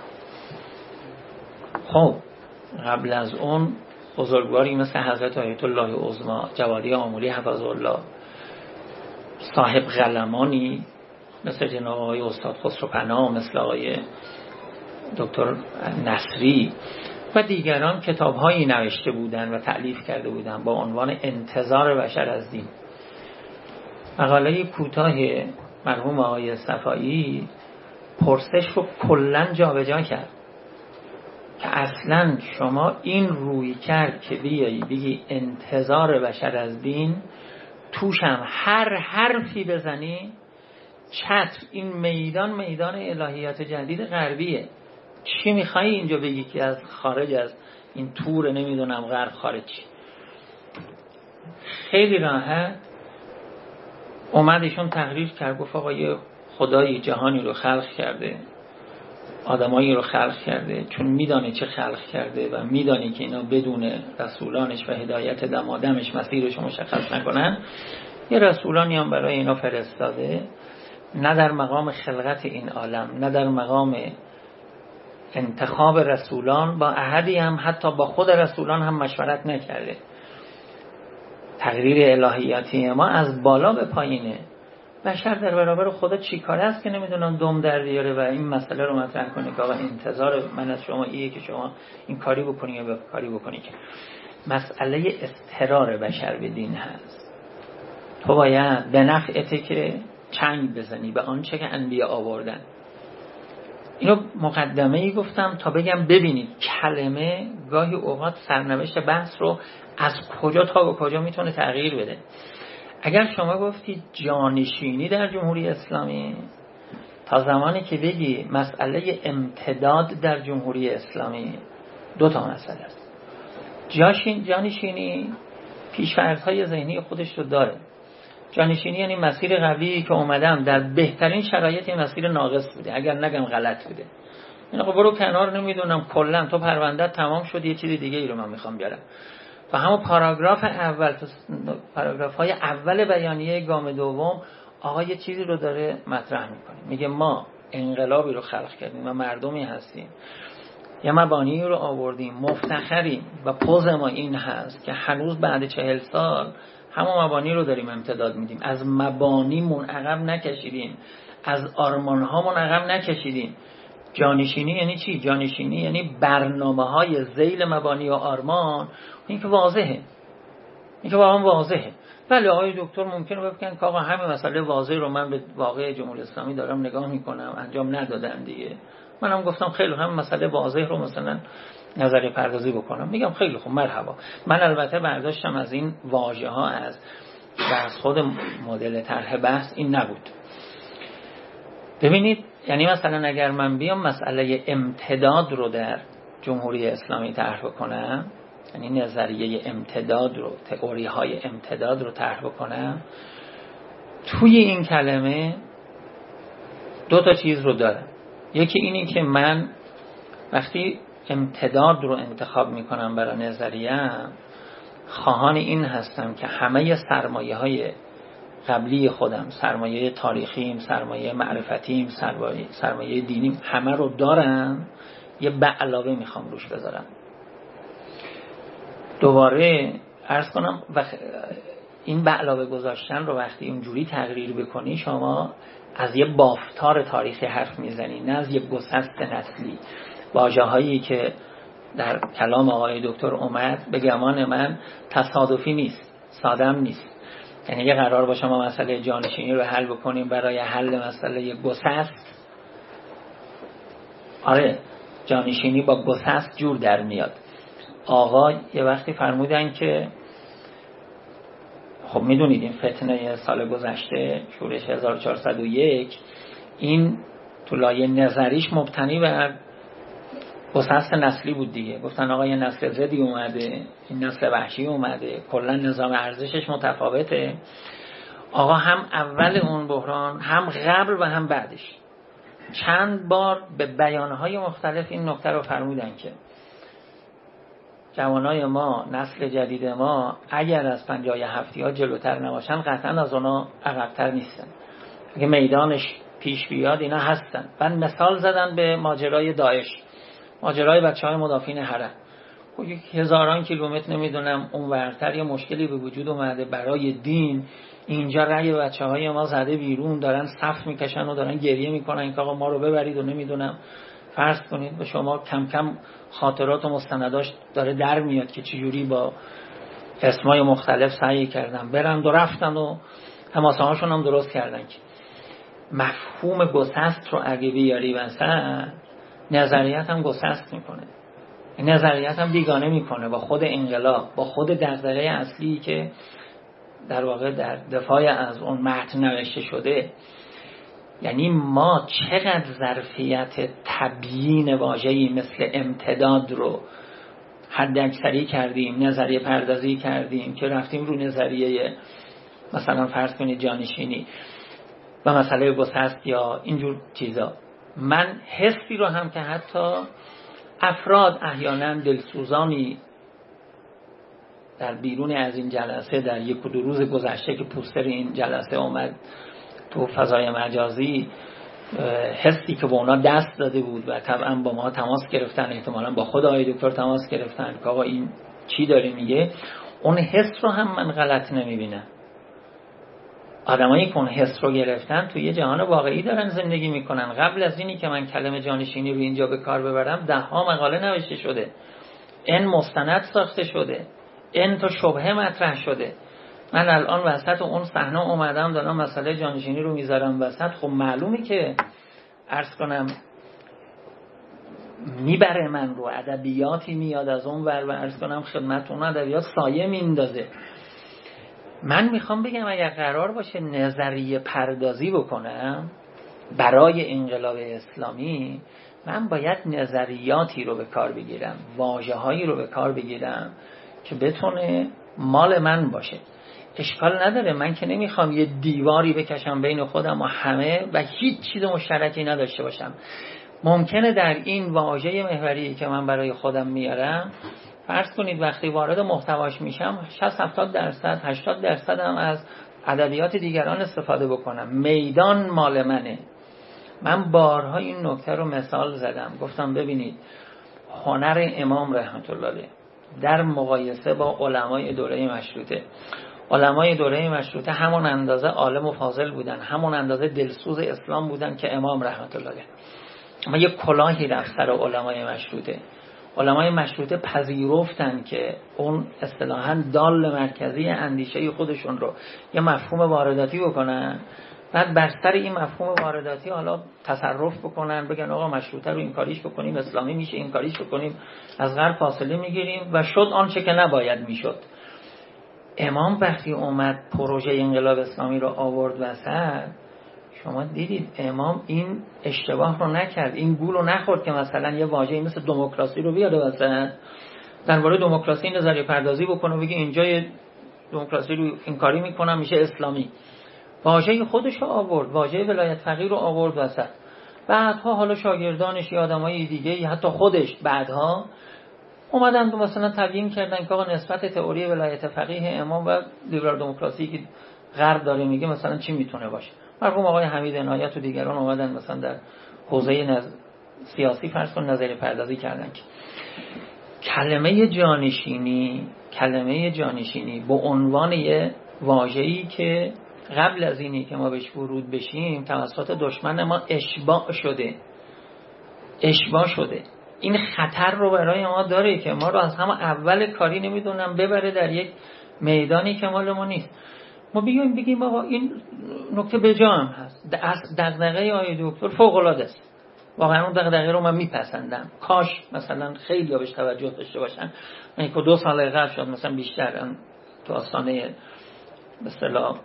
Speaker 6: خب قبل از اون بزرگواری مثل حضرت آیت الله عظمی جوادی آموری حفظه الله، صاحب قلمانی مثل جناب آقای استاد خسرو پناه، مثل آقای دکتر نصری و دیگران کتاب‌هایی نوشته بودند و تألیف کرده بودند با عنوان انتظار بشر از دین. مقاله کوتاه مرحوم آقای صفایی پرسش رو کلاً جابجا کرد که اصلاً شما این روی کرد که بگی انتظار بشر از دین، توش هم هر حرفی بزنی چتر این میدان الهیات جدید غربیه. چی میخوایی اینجا بگی که از خارج از این تور نمیدونم غرب خارج چی؟ خیلی راحت اومدشون تقریر کرد، گفت آقا یه خدایی جهانی رو خلق کرده، آدمایی رو خلق کرده، چون میدانه چه خلق کرده و میدانه که اینا بدون رسولانش و هدایت دمادمش مسیرش مشخص نکنن، یه رسولانی هم برای اینا فرستاده، نه در مقام خلقت این عالم، نه در مقام انتخاب رسولان با احدی هم، حتی با خود رسولان هم مشورت نکرده. تقریر الهیاتی ما از بالا به پایینه. بشر در برابر خدا چی کاره است که نمیدونم دم در بیاره و این مسئله رو مطرح کنه که آقا انتظار من از شما ایه که شما این کاری بکنی یا کاری بکنی. که مسئله اضطرار بشر به دین هست. تو باید به نفعته که چنگ بزنی به آنچه که انبیا آوردن. اینو مقدمه‌ای گفتم تا بگم ببینید کلمه گاهی اوقات سرنوشت بحث رو از کجا تا به کجا میتونه تغییر بده. اگر شما گفتی جانشینی در جمهوری اسلامی، تا زمانی که بگی مسئله امتداد در جمهوری اسلامی، دو تا مسئله است. جانشینی پیش‌فرض‌های ذهنی خودش رو داره. جانشینی یعنی مسیر قبلی که اومدم در بهترین شرایط مسیر ناقص بوده، اگر نگم غلط بوده. این آقا برو کنار، نمیدونم کلا تو پرونده تمام شد، یه چیز دیگه ای رو من میخوام بیارم. و همون پاراگراف اول، پاراگراف‌های اول بیانیه گام دوم، آقا یه چیزی رو داره مطرح میکنه، میگه ما انقلابی رو خلق کردیم و مردمی هستیم، یه مبانی رو آوردیم، مفتخریم و پوز ما این هست که هنوز بعد 40 سال همون مبانی رو داریم امتداد میدیم. از مبانیمون عقب نکشیدیم، از آرمان‌هامون عقب نکشیدیم. جانشینی یعنی چی؟ جانشینی یعنی برنامه‌های ذیل مبانی و آرمان. این که واضحه، این که واقعا واضحه. بله آقای دکتر ممکنه بگن که آقا همین مسئله واضح رو من به واقع جمهوری اسلامی دارم نگاه میکنم، انجام ندادن دیگه. منم گفتم خیلی همین مسئله واضح رو مثلا نظری پردازی بکنم. میگم خیلی خوب، مرحبا. من البته برداشتم از این واژه ها از خود مدل طرح بحث این نبود. ببینید یعنی مثلا اگر من بیام مسئله امتداد رو در جمهوری اسلامی طرح بکنم، یعنی نظریه امتداد رو، تئوری های امتداد رو طرح بکنم، توی این کلمه دو تا چیز رو دارم. یکی اینی که من وقتی امتداد رو انتخاب میکنم برای نظریه‌ام، خواهان این هستم که همه سرمایه های قبلی خودم، سرمایه تاریخیم، سرمایه معرفتیم، سرمایه دینیم، همه رو دارم، یه علاوه میخوام روش بذارم. دوباره عرض کنم این به علاوه گذاشتن رو وقتی اونجوری تغییر بکنی، شما از یه بافتار تاریخی حرف میزنی، نه از یه گسست نسلی. واژه‌هایی که در کلام آقای دکتر اومد به گمان من تصادفی نیست. سادم نیست. یعنی اگه قرار باشه ما مسئله جانشینی رو حل بکنیم برای حل مسئله گسست، آره جانشینی با گسست جور در میاد. آقا یه وقتی فرمودن که خب میدونید این فتنه سال گذشته شورش 1401 این تو لایه نظریش مبتنی بر گسست نسلی بود دیگه. گفتن آقا یه نسل زدی اومده، این نسل وحشی اومده، کلا نظام ارزشش متفاوته. آقا هم اول اون بحران هم قبل و هم بعدش چند بار به بیانهای مختلف این نکته رو فرمودن که جوانای ما، نسل جدید ما اگر از 57 جلوتر نباشن قطعا از اونا عقب‌تر نیستن. اگه میدانش پیش بیاد اینا هستن. بعد مثال زدن به ماجرای داعش، ماجرای بچه‌های مدافعین حرم. یک هزاران کیلومتر نمیدونم اون ورتر یه مشکلی به وجود اومده برای دین، اینجا رأی بچه‌های ما زده بیرون، دارن صف میکشن و دارن گریه میکنن که آقا ما رو ببرید و نمیدونم. فرض کنید به شما کم کم خاطرات و مستنداش داره در میاد که چجوری با اسمای مختلف سعی کردن برند و رفتن و حماسه هاشون هم درست کردن. که مفهوم گسست رو اگه بیاری وسط، نظریت هم گسست میکنه، نظریت هم بیگانه میکنه با خود انقلاب، با خود دغدغه اصلی که در واقع در دفاع از اون متن نوشته شده. یعنی ما چقدر ظرفیت تبیین واژه‌ای مثل امتداد رو حد اکثری کردیم، نظریه پردازی کردیم که رفتیم رو نظریه مثلا فرض کنید جانشینی و مسئله گسست یا اینجور چیزا. من حسی رو هم که حتی افراد احیانا دلسوزانی در بیرون از این جلسه در یک و دو روز گذشته که پوستر این جلسه اومد تو فضای مجازی، حسی که به اونا دست داده بود و طبعا با ما تماس گرفتن، احتمالا با خود آقای دکتر تماس گرفتن که آقا این چی داره میگه، اون حس رو هم من غلط نمیبینم. آدمایی که اون حس رو گرفتن توی یه جهان واقعی دارن زندگی میکنن. قبل از اینی که من کلمه جانشینی رو اینجا به کار ببرم 10 مقاله نوشته شده، این مستند ساخته شده، این تو شبهه مطرح شده. من الان وسط اون صحنه اومدم دارم مسئله جانشینی رو میذارم وسط. خب معلومه که عرض کنم میبره من رو، ادبیاتی میاد از اون ور و عرض کنم خدمت اون ادبیات سایه میندازه. من میخوام بگم اگر قرار باشه نظریه پردازی بکنم برای انقلاب اسلامی، من باید نظریاتی رو به کار بگیرم، واژه‌هایی رو به کار بگیرم که بتونه مال من باشه. اشکال نداره، من که نمیخوام یه دیواری بکشم بین خودم و همه و هیچ چیز مشترکی نداشته باشم. ممکنه در این واژه محوری که من برای خودم میارم، فرض کنید وقتی وارد محتواش میشم 60-70% 80% هم از ادبیات دیگران استفاده بکنم. میدان مال منه. من بارها این نکته رو مثال زدم، گفتم ببینید هنر امام رحمت الله علیه در مقایسه با علمای دوره مشروطه، علمای دوره مشروطه همون اندازه عالم و فاضل بودن، همون اندازه دلسوز اسلام بودن که امام رحمت الله علیه. اما یک کلاهی رفت سر علمای مشروطه. علمای مشروطه پذیرفتن که اون اصطلاحاً دال مرکزی اندیشه خودشون رو یه مفهوم وارداتی بکنن، بعد بر سر این مفهوم وارداتی حالا تصرف بکنن، بگن آقا مشروطه رو این کاریش بکنیم، اسلامی میشه این کاریش بکنیم، از غرب فاصله میگیریم و شد آنچه که نباید میشد. امام وقتی اومد پروژه انقلاب اسلامی رو آورد وسط، شما دیدید امام این اشتباه رو نکرد، این گول رو نخورد که مثلا یه واژه‌ای مثل دموکراسی رو بیاره وسط، درباره دموکراسی نظریه پردازی بکنه و بگه اینجا دموکراسی رو این کاری میکنم میشه اسلامی. واژه خودش رو آورد، واژه ولایت فقیه رو آورد وسط. بعدها حالا شاگردانش یا آدمای دیگه یا حتی خودش بعدها اومدن تو مثلا تبیین کردن که آقا نسبت تئوری ولایت فقیه امام و لیبرال دموکراسی که غرب داره میگه مثلا چی میتونه باشه. مرحوم آقای حمید عنایت و دیگران اومدن مثلا در حوزه سیاسی فرض کن نظریه پردازی کردن که کلمه جانشینی به عنوان یه واژه‌ای که قبل از اینی که ما بهش ورود بشیم توسط دشمن ما اشباع شده. این خطر رو برای ما داره که ما رو از همه اول کاری نمیدونم ببره در یک میدانی که مال ما نیست. ما بگیم آقا این نکته به جا هم هست. دغدغه آقای دکتر فوق العاده است. واقعا اون دغدغه رو من میپسندم. کاش مثلا خیلی بهش توجه داشته باشن. من 2 سال قبل شد مثلا بیشتر تو آستانه به اصطلاح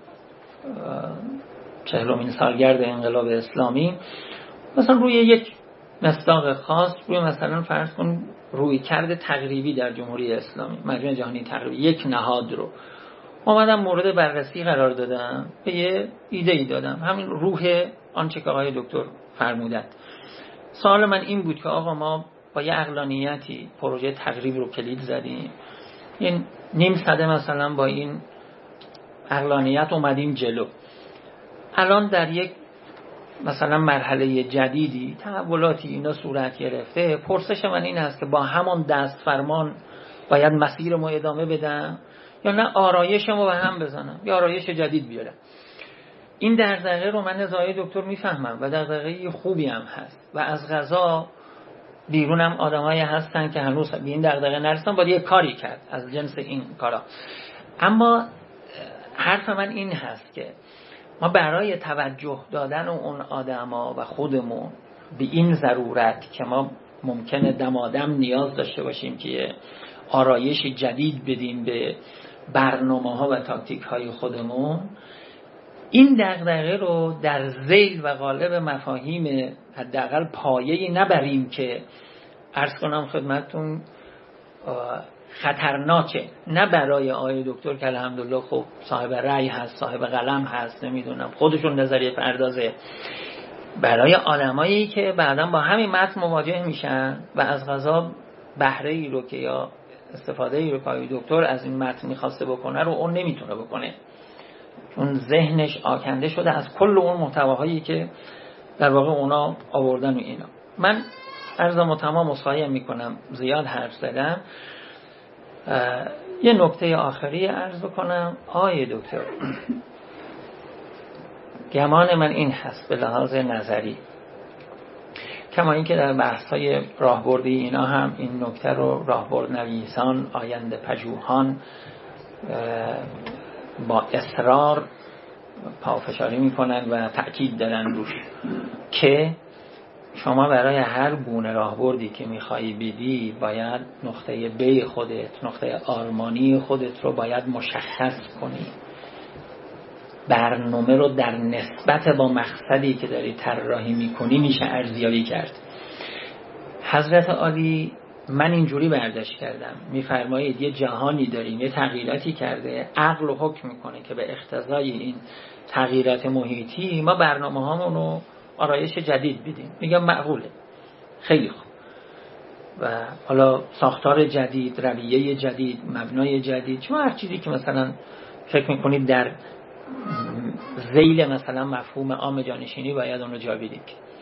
Speaker 6: 40مین سالگرد انقلاب اسلامی مثلا روی یک مصداق خاص، روی مثلا فرض کن روی کرده تقریبی در جمهوری اسلامی، مجمع جهانی تقریبی، یک نهاد رو اومدم مورد بررسی قرار دادم، به یه ایده دادم، همین روح آنچه که آقای دکتر فرمودند. سوال من این بود که آقا ما با یه عقلانیتی پروژه تقریب رو کلید زدیم، این نیم سده مثلا با این عقلانیت اومدیم جلو. الان در یک مثلا مرحله جدیدی تحولاتی اینا صورت گرفته، پرسش من این هست که با همان دست فرمان باید مسیر ما ادامه بدم یا نه آرایش ما به هم بزنم یا آرایش جدید بیارم. این دغدغه رو من از آقای دکتر میفهمم و دغدغه خوبی هم هست و از قضا بیرونم آدمایی هستن که هنوز به این دغدغه نرسیدن، باید یه کاری کرد از جنس این کارا. اما حرف من این هست که ما برای توجه دادن اون آدما و خودمون به این ضرورت که ما ممکنه دمادم نیاز داشته باشیم که آرایش جدید بدیم به برنامه‌ها و تاکتیک‌های خودمون، این دغدغه رو در ذیل و قالب مفاهیم حداقل پایه‌ای نبریم که عرض کنم خدمتتون خطرناکه، نه برای آقای دکتر که الحمدلله خب صاحب رأی هست، صاحب قلم هست، نمیدونم خودشون نظریه پردازه، برای آدمایی که بعداً با همین متن مواجه میشن و از قضا بهره ای رو که یا استفاده ای رو که آقای دکتر از این متن میخواسته بکنه رو اون نمیتونه بکنه، چون ذهنش آکنده شده از کل اون محتواهایی که در واقع اونا آوردن و اینا. من عرضم تمام مصاحبه میکنم، زیاد حرف زدم. یه نکته آخری عرض بکنم. آقای دکتر، گمان من این هست به لحاظ نظری، کما اینکه در بحث‌های راهبردی اینا هم این نکته رو راهبرد نویسان، آینده پژوهان با اصرار پافشاری میکنن و تأکید دارن روش که شما برای هر گونه راهبردی که میخوایی بدی باید نقطه بی خودت، نقطه آرمانی خودت رو باید مشخص کنی. برنامه رو در نسبت با مقصدی که داری طراحی میکنی میشه ارزیابی کرد. حضرت عالی من اینجوری برداشت کردم، میفرمایید یه جهانی داریم، یه تغییراتی کرده، عقل رو حکم میکنه که به اقتضای این تغییرات محیطی ما برنامه هامون رو آرایش جدید بدیم. میگم معقوله، خیلی خوب. و حالا ساختار جدید، رویه جدید، مبنای جدید، شما هر چیزی که مثلا فکر میکنید در ذیل مثلا مفهوم عام جانشینی باید اون رو جا بدید.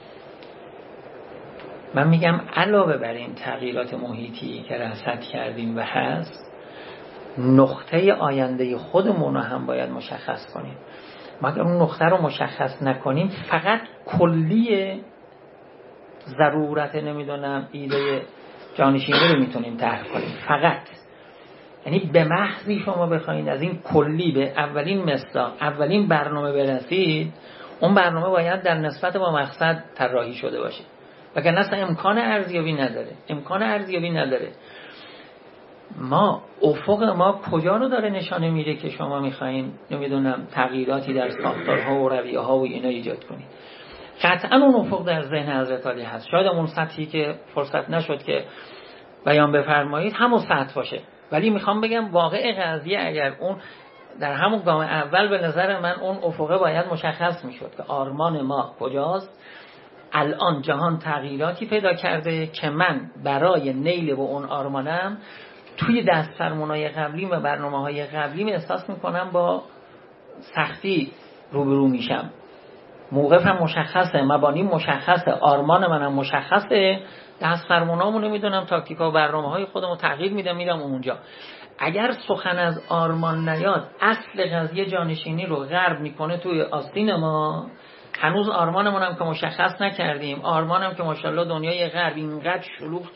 Speaker 6: من میگم علاوه بر این تغییرات محیطی که رصد کردیم و هست، نقطه آینده خودمون رو هم باید مشخص کنیم. ما اگر اون نقطه رو مشخص نکنیم فقط کلی ضرورت نمیدونم ایده جانشینی رو میتونیم طرح کنیم، فقط. یعنی به محضی شما بخواید از این کلی به اولین مصداق، اولین برنامه برسید، اون برنامه باید در نسبت با مقصد طراحی شده باشه، وگرنه اصلا امکان ارزیابی نداره. ما افق ما کجا رو داره نشانه میده که شما میخواین نمیدونم تغییراتی در ساختارها و رویه ها و اینا ایجاد کنید؟ قطعا اون افق در ذهن حضرت علی هست. شاید اون سطحی که فرصت نشد که بیان بفرمایید همون سطح باشه، ولی میخوام بگم واقع قضیه اگر اون در همون گام اول به نظر من اون افقه باید مشخص میشد که آرمان ما کجاست. الان جهان تغییراتی پیدا کرده که من برای نیل به اون آرمانم توی دست فرمونای قبلیم و برنامه‌های قبلیم احساس میکنم با سختی روبرو میشم. موقفم مشخصه، مبانی مشخصه، آرمان منم مشخصه، دست فرمونامو نمیدونم، تاکتیکا و برنامه‌های خودمو تغییر میدم میرم اونجا. اگر سخن از آرمان نیاد، اصل قضیه جانشینی رو غرب میکنه توی آستین ما. هنوز آرمانمون هم که مشخص نکردیم، آرمانم که ماشاءالله دنیای غرب اینقدر شلوغ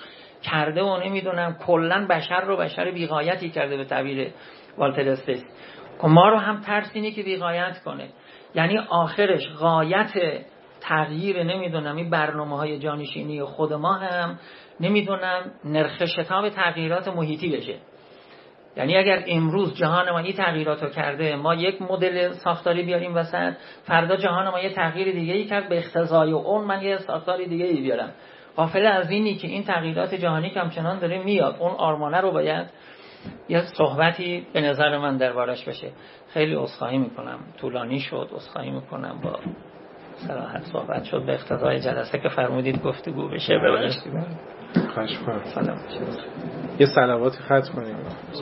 Speaker 6: کرده و نمیدونم کلا بشر رو بشر بی‌غایتی کرده به تعبیر والتر اسپیس. ما رو هم ترس اینه که بی‌غایت کنه، یعنی آخرش غایت تغییر نمیدونم این برنامه‌های جانشینی خود ما هم نمیدونم نرخ شتاب تغییرات محیطی بشه. یعنی اگر امروز جهان ما این تغییرات رو کرده، ما یک مدل ساختاری بیاریم وسط، فردا جهان ما یه تغییر دیگه‌ای کرد به اقتضای اون من یه ساختاری دیگه‌ای بیارم. غافل از اینی که این تغییرات جهانی که همچنان داره میاد، اون آرمانه رو باید یه صحبتی به نظر من دربارش بشه. خیلی عذرخواهی میکنم، طولانی شد، عذرخواهی میکنم، با صراحت صحبت شد، به اقتضای جلسه که فرمودید گفتگو بشه. ببخشید.
Speaker 3: خواهش می‌کنم.
Speaker 6: سلام.
Speaker 3: یه صلواتی ختم کنیم.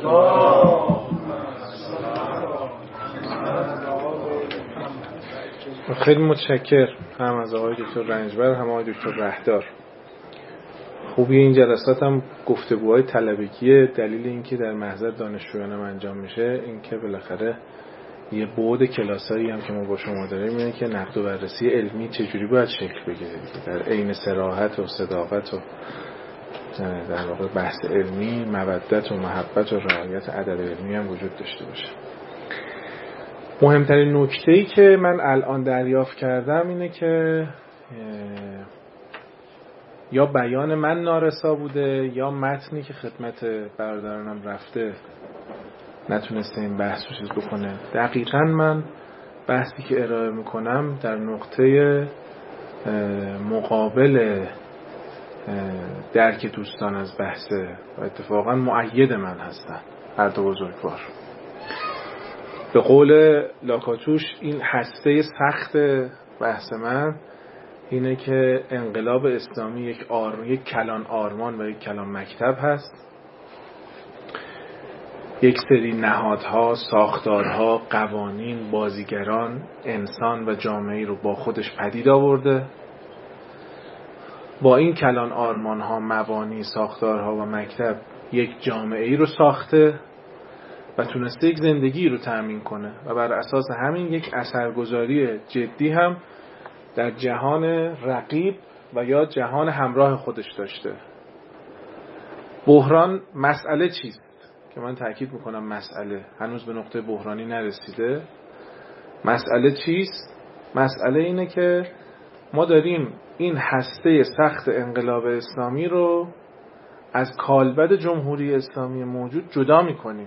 Speaker 3: خیلی متشکر هم از آقای دکتر رنجبر هم آقای دکتر رهدار. خوبی این جلسات هم گفتگوهای طلبگی، دلیل اینکه در محضر دانشجویانم انجام میشه این که بالاخره یه بعد کلاسایی هم که ما با شما داریم اینه که نقد و بررسی علمی چجوری باید شکل بگیره در عین صراحت و صداقت و در واقع بحث علمی، مودت و محبت و رعایت ادب علمی هم وجود داشته باشه. مهمترین نکته‌ای که من الان دریافت کردم اینه که یا بیان من نارسا بوده یا متنی که خدمت برادرانم رفته نتونسته این بحث رو چیز بکنه. دقیقاً من بحثی که ارائه میکنم در نقطه مقابل درک دوستان از بحثه و اتفاقاً مؤید من هستن هر دو بزرگوار. به قول لاکاتوش این هسته سخت بحث من اینه که انقلاب اسلامی یک کلان آرمان و یک کلان مکتب هست. یک سری نهادها، ساختارها، قوانین، بازیگران، انسان و جامعه رو با خودش پدید آورده. با این کلان آرمانها، مبانی، ساختارها و مکتب یک جامعه رو ساخته و تونسته یک زندگی رو تأمین کنه و بر اساس همین یک اثرگذاری جدی هم در جهان رقیب و یا جهان همراه خودش داشته. بحران مسئله چیست؟ که من تأکید میکنم مسئله هنوز به نقطه بحرانی نرسیده. مسئله چیست؟ مسئله اینه که ما داریم این هسته سخت انقلاب اسلامی رو از کالبد جمهوری اسلامی موجود جدا میکنیم.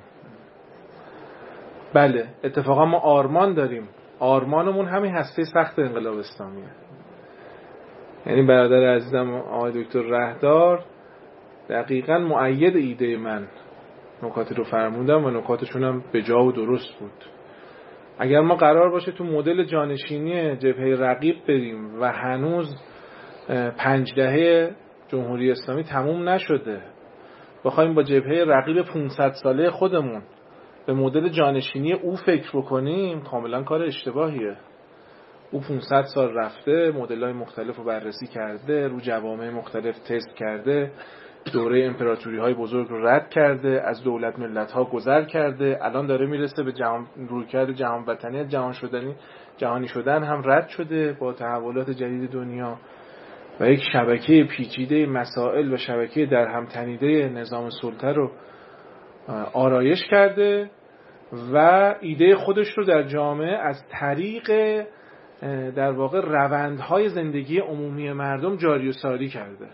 Speaker 3: بله، اتفاقا ما آرمان داریم. آرمانمون همین هسته سخت انقلاب اسلامیه. یعنی برادر عزیزم آقای دکتر رهدار دقیقاً مؤید ایده من نکاتی رو فرمودم و نکاتشون هم به جا و درست بود. اگر ما قرار باشه تو مدل جانشینی جبهه رقیب بریم و هنوز 5 دهه جمهوری اسلامی تموم نشده، بخوایم با جبهه رقیب 500 ساله خودمون به مدل جانشینی او فکر بکنیم، کاملا کار اشتباهیه. او 500 سال رفته، مدل‌های مختلف رو بررسی کرده، رو جوامع مختلف تست کرده، دوره امپراتوری‌های بزرگ رو رد کرده، از دولت ملت‌ها گذر کرده، الان داره میرسه به رویکرد جهان وطنی، جهانی شدن هم رد شده با تحولات جدید دنیا و یک شبکه پیچیده مسائل و شبکه در هم تنیده نظام سلطه رو آرایش کرده و ایده خودش رو در جامعه از طریق در واقع روندهای زندگی عمومی مردم جاری و ساری کرده.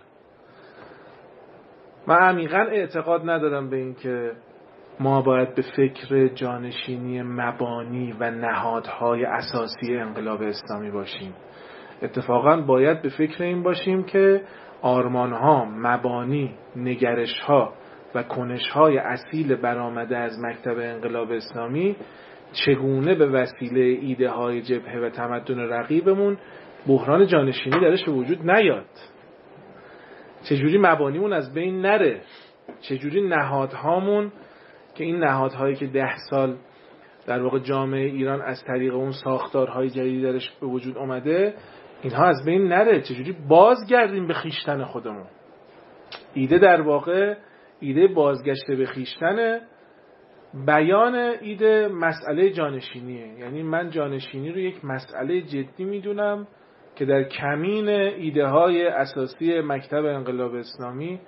Speaker 3: من عمیقاً اعتقاد ندارم به این که ما باید به فکر جانشینی مبانی و نهادهای اساسی انقلاب اسلامی باشیم. اتفاقاً باید به فکر این باشیم که آرمانها، مبانی، نگرشها و کنشهای اصیل برآمده از مکتب انقلاب اسلامی چگونه به وسیله ایده های جبهه و تمدن رقیبمون بحران جانشینی درش به وجود نیاد، چجوری مبانیمون از بین نره، چجوری نهادهامون که این نهادهایی که 10 سال در واقع جامعه ایران از طریق اون ساختارهای جدیدی درش به وجود اومده اینها از بین نره، چجوری بازگردیم به خیشتن خودمون. ایده در واقع ایده بازگشت به خیشتن، بیان ایده مسئله جانشینیه. یعنی من جانشینی رو یک مسئله جدی میدونم که در کمین ایده های اساسی مکتب انقلاب اسلامی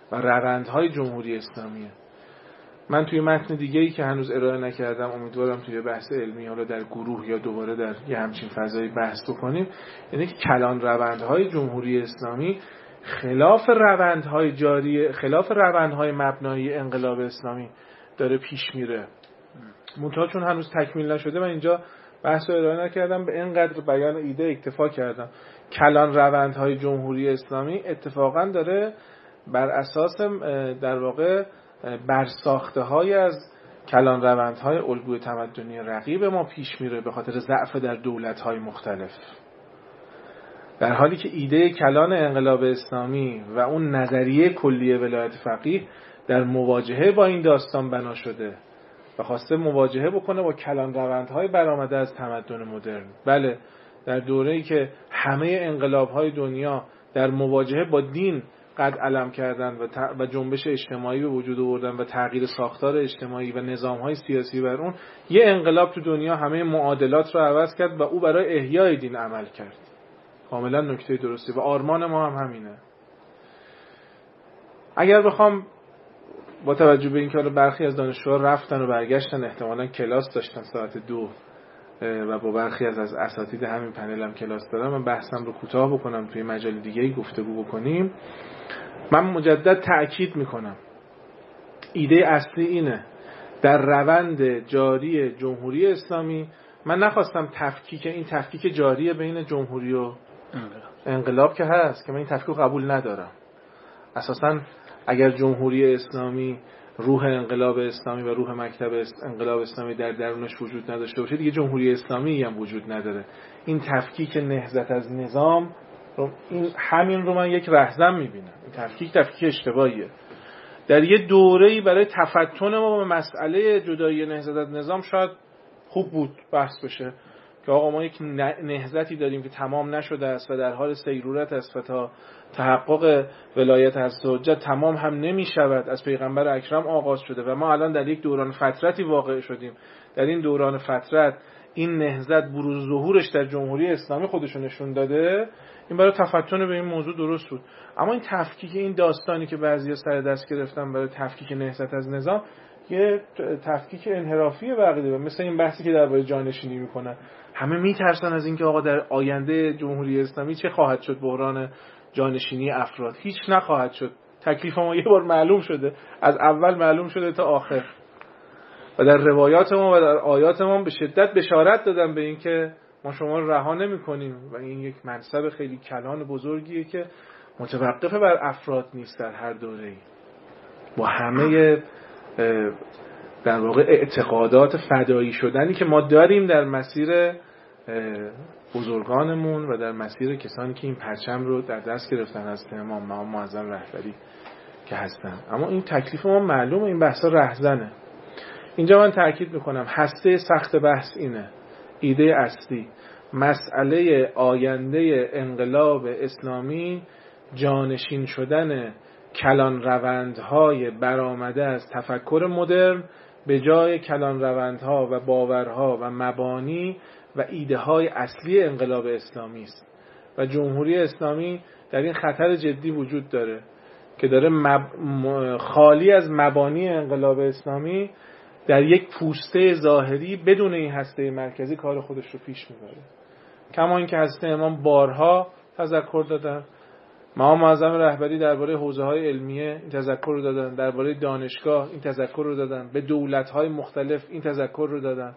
Speaker 3: و روندهای جمهوری اسلامیه. من توی متن دیگه‌ای که هنوز ارائه نکردم، امیدوارم توی بحث علمی حالا در گروه یا دوباره در یه همچین فضایی بحث بکنیم، یعنی که کلان روندهای جمهوری اسلامی خلاف روندهای جاری، خلاف روندهای مبنایی انقلاب اسلامی داره پیش میره. منتها چون هنوز تکمیل نشده من اینجا بحث رو ارائه نکردم، به اینقدر بیان ایده اکتفا کردم. کلان روندهای جمهوری اسلامی اتفاقا داره بر اساس در واقع برساخته های از کلان روندهای الگوی تمدنی رقیب ما پیش میره به خاطر ضعف در دولت‌های مختلف، در حالی که ایده کلان انقلاب اسلامی و اون نظریه کلیه ولایت فقیه در مواجهه با این داستان بنا شده و خواسته مواجهه بکنه با کلان روندهای برآمده از تمدن مدرن. بله، در دوره‌ای که همه انقلاب‌های دنیا در مواجهه با دین قد علم کردن و جنبش اجتماعی به وجود آوردن و تغییر ساختار اجتماعی و نظام‌های سیاسی بر اون، یه انقلاب تو دنیا همه معادلات رو عوض کرد و او برای احیای دین عمل کرد. کاملا نکته درستی و آرمان ما هم همینه. اگر بخوام با توجه به اینکه برخی از دانشجوها رفتن و برگشتن، احتمالاً کلاس داشتن ساعت 2 و با برخی از اساتید همین پنل هم کلاس دارم، من بحثم رو کوتاه بکنم، توی مجال دیگه‌ای گفتگو بکنیم. من مجدد تأکید میکنم ایده اصلی اینه، در روند جاری جمهوری اسلامی من نخواستم این تفکیک جاری بین جمهوری و انقلاب که هست که من این تفکیک قبول ندارم. اساساً اگر جمهوری اسلامی روح انقلاب اسلامی و روح مکتب انقلاب اسلامی در درونش وجود نداشته باشه، دیگه جمهوری اسلامی هم وجود نداره. این تفکیک نهضت از نظام همین رو من یک رهزن میبینم. این تفکیک اشتباهیه. در یه دوره‌ای برای تفتن ما به مسئله جدایی نهضت از نظام شاید خوب بود بحث بشه که آقا ما یک نهضتی داریم که تمام نشده است و در حال سیرورت است و تا تحقق ولایت حضرت تمام هم نمی شود، از پیغمبر اکرم آغاز شده و ما الان در یک دوران فترتی واقع شدیم. در این دوران فترت این نهضت بروز ظهورش در جمهوری اسلامی خودشو نشون داده. این برای تفتن به این موضوع درست بود. اما این تفکیک، این داستانی که بعضیا سر دست گرفتن برای تفکیک نهضت از نظام، یه تفکیک انحرافی بقیده، مثل این بحثی که درباره جانشینی میکنن. همه میترسن از اینکه آقا در آینده جمهوری اسلامی چه خواهد شد، بحران جانشینی افراد. هیچ نخواهد شد. تکلیف ما یه بار معلوم شده، از اول معلوم شده تا آخر، و در روایات ما و در آیات ما به شدت بشارت دادن به اینکه ما شما رو رها نمی‌کنیم و این یک منصب خیلی کلان بزرگیه که متوقف بر افراد نیست. در هر دوره‌ای با همه در واقع اعتقادات فدایی شدنی که ما داریم در مسیر بزرگانمون و در مسیر کسانی که این پرچم رو در دست گرفتن از امام معظم رهبری که هستن، اما این تکلیف ما معلومه، این بحثا رهزنه. اینجا من تأکید میکنم هسته سخت بحث اینه، ایده اصلی مسئله آینده انقلاب اسلامی جانشین شدن کلان روندهای برآمده از تفکر مدرن به جای کلان روندها و باورها و مبانی و ایده های اصلی انقلاب اسلامی است و جمهوری اسلامی در این خطر جدی وجود داره که داره خالی از مبانی انقلاب اسلامی در یک پوسته ظاهری بدون این هسته مرکزی کار خودش رو پیش میبره. کما اینکه حضرت امام بارها تذکر دادن، امام معظم رهبری درباره حوزه‌های علمیه این تذکر رو دادن، درباره دانشگاه این تذکر رو دادن، به دولت‌های مختلف این تذکر رو دادن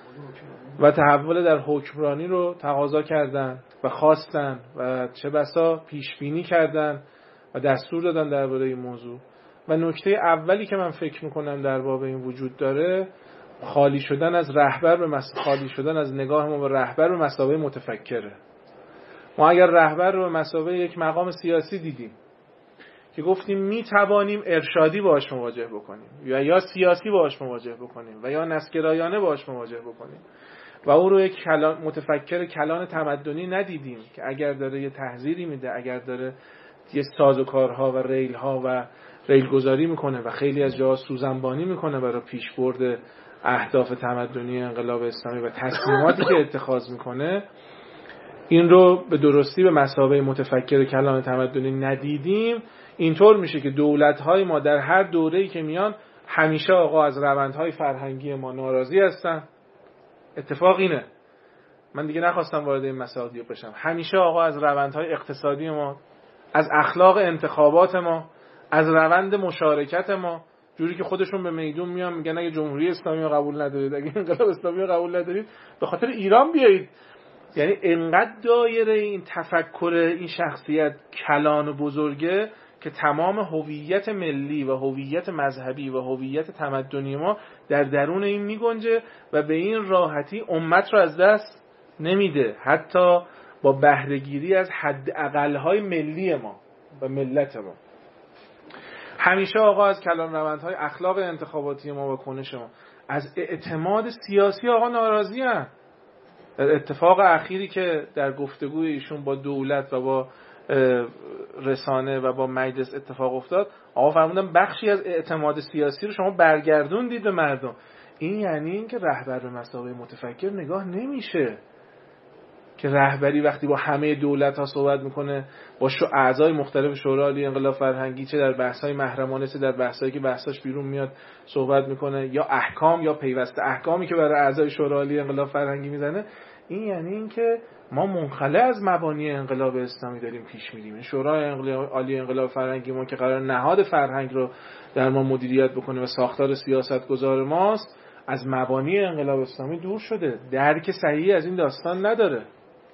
Speaker 3: و تحول در حکمرانی رو تقاضا کردن و خواستن و چه بسا پیش بینی کردن و دستور دادن درباره این موضوع. و نکته اولی که من فکر میکنم در باب این وجود داره، خالی شدن از خالی شدن از نگاه ما به رهبر به مثابه متفکره. ما اگر رهبر رو به مثابه یک مقام سیاسی دیدیم که گفتیم میتوانیم ارشادی باهاش مواجه بکنیم یا سیاسی باهاش مواجه بکنیم و یا نسگرایانه باهاش مواجه بکنیم و او رو یک متفکر کلان تمدنی ندیدیم که اگر داره یه تحذیری میده، اگر داره یه سازوکارها و ریلها و ریل گذاری میکنه و خیلی از جاها سوزنبانی میکنه برای پیشبرد اهداف تمدنی انقلاب اسلامی و تصمیماتی که اتخاذ میکنه، این رو به درستی به مثابه متفکر کلان تمدنی ندیدیم، اینطور میشه که دولت‌های ما در هر دوره‌ای که میان همیشه آقا از روندهای فرهنگی ما ناراضی هستن. اتفاق اینه، من دیگه نخواستم وارد این مسائل بشم، همیشه آقا از روندهای اقتصادی ما، از اخلاق انتخابات ما، از روند مشارکت ما، جوری که خودشون به میدون میان میگن اگه جمهوری اسلامی رو قبول ندارید، اگه انقلاب اسلامی رو قبول ندارید، به خاطر ایران بیایید. یعنی انقدر دایره این تفکر این شخصیت کلان و بزرگه که تمام هویت ملی و هویت مذهبی و هویت تمدنی ما در درون این میگنجه و به این راحتی امت رو از دست نمیده، حتی با بهره‌گیری از حداقل‌های ملی ما و ملت ما. همیشه آقا از کلان روندهای اخلاق انتخاباتی ما و کنش ما، از اعتماد سیاسی آقا ناراضی هستند. در اتفاق اخیری که در گفتگوی ایشون با دولت و با رسانه و با مجلس اتفاق افتاد، آقا فرمودن بخشی از اعتماد سیاسی رو شما برگردوندید به مردم. این یعنی این که رهبر به مثابه متفکر نگاه نمیشه، که رهبری وقتی با همه دولت ها صحبت میکنه، با اعضای مختلف شورای عالی انقلاب فرهنگی، چه در بحث های محرمانه چه در بحثایی که بحثاش بیرون میاد صحبت میکنه، یا احکام یا پیوسته احکامی که برای اعضای شورای عالی انقلاب فرهنگی میزنه، این یعنی این که ما منخلع از مبانی انقلاب اسلامی داریم پیش میریم. شورای عالی انقلاب فرهنگی ما که قرار نهاد فرهنگ رو در ما مدیریت بکنه و ساختار سیاستگزار ماست، از مبانی انقلاب اسلامی دور شده، درک صحیحی از این داستان نداره.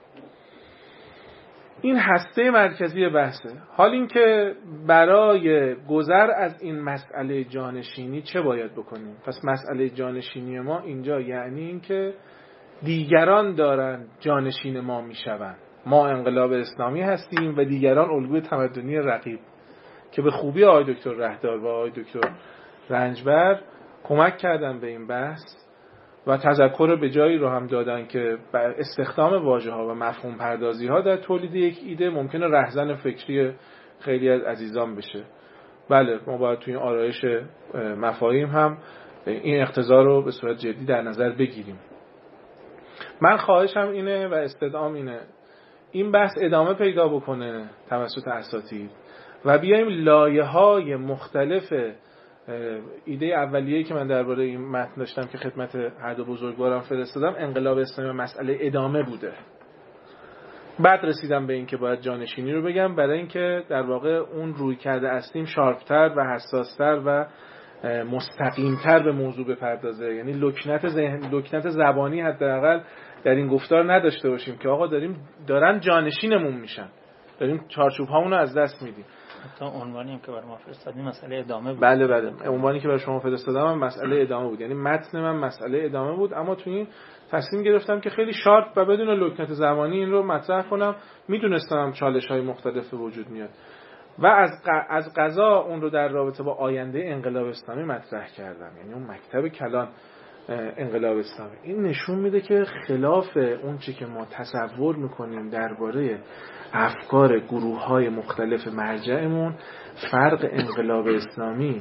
Speaker 3: این هسته مرکزی بحثه. حال این که برای گذر از این مسئله جانشینی چه باید بکنیم؟ پس مسئله جانشینی ما اینجا یعنی این که دیگران دارن جانشین ما میشون. ما انقلاب اسلامی هستیم و دیگران الگوی تمدنی رقیب، که به خوبی آقای دکتر رهدار و آقای دکتر رنجبر کمک کردن به این بحث و تذکر به جایی رو هم دادن که استخدام واژه‌ها و مفهوم پردازی‌ها در تولید یک ایده ممکنه رهزن فکری خیلی از عزیزان بشه. بله، ما باید توی این آرایش مفاهیم هم این اقتضا رو به صورت جدی در نظر بگیریم. من خواهشم اینه و استدعام اینه این بحث ادامه پیدا بکنه توسط اساتید و بیایم لایه‌های مختلف ایده اولیه‌ای که من درباره این متن داشتم که خدمت هر دو بزرگوارم فرستادم، انقلاب اسلامی مسئله ادامه بوده. بعد رسیدم به این که باید جانشینی رو بگم، برای اینکه در واقع اون روی کرده اصلیم شارپ‌تر و حساس‌تر و مستقیم‌تر به موضوع بپردازه. یعنی لکنت زبانی حداقل در این گفتار نداشته باشیم که آقا دارن جانشینمون میشن، داریم چارچوب‌هامون رو از دست میدیم.
Speaker 6: حتی عنوانی هم که برای ما فرستادیم مسئله ادامه بود.
Speaker 3: بله، عنوانی که برای شما فرستادم هم مسئله ادامه بود، یعنی متن من مسئله ادامه بود، اما تو این تصمیم گرفتم که خیلی شارپ و بدون لکنت زمانی این رو مطرح کنم. میدونستم چالش‌های مختلف وجود میاد و از قضا اون رو در رابطه با آینده انقلاب اسلامی مطرح کردم، یعنی اون مکتب کلان انقلاب اسلامی. این نشون میده که خلاف اون چی که ما تصور میکنیم درباره افکار گروه‌های مختلف مرجعمون، فرق انقلاب اسلامی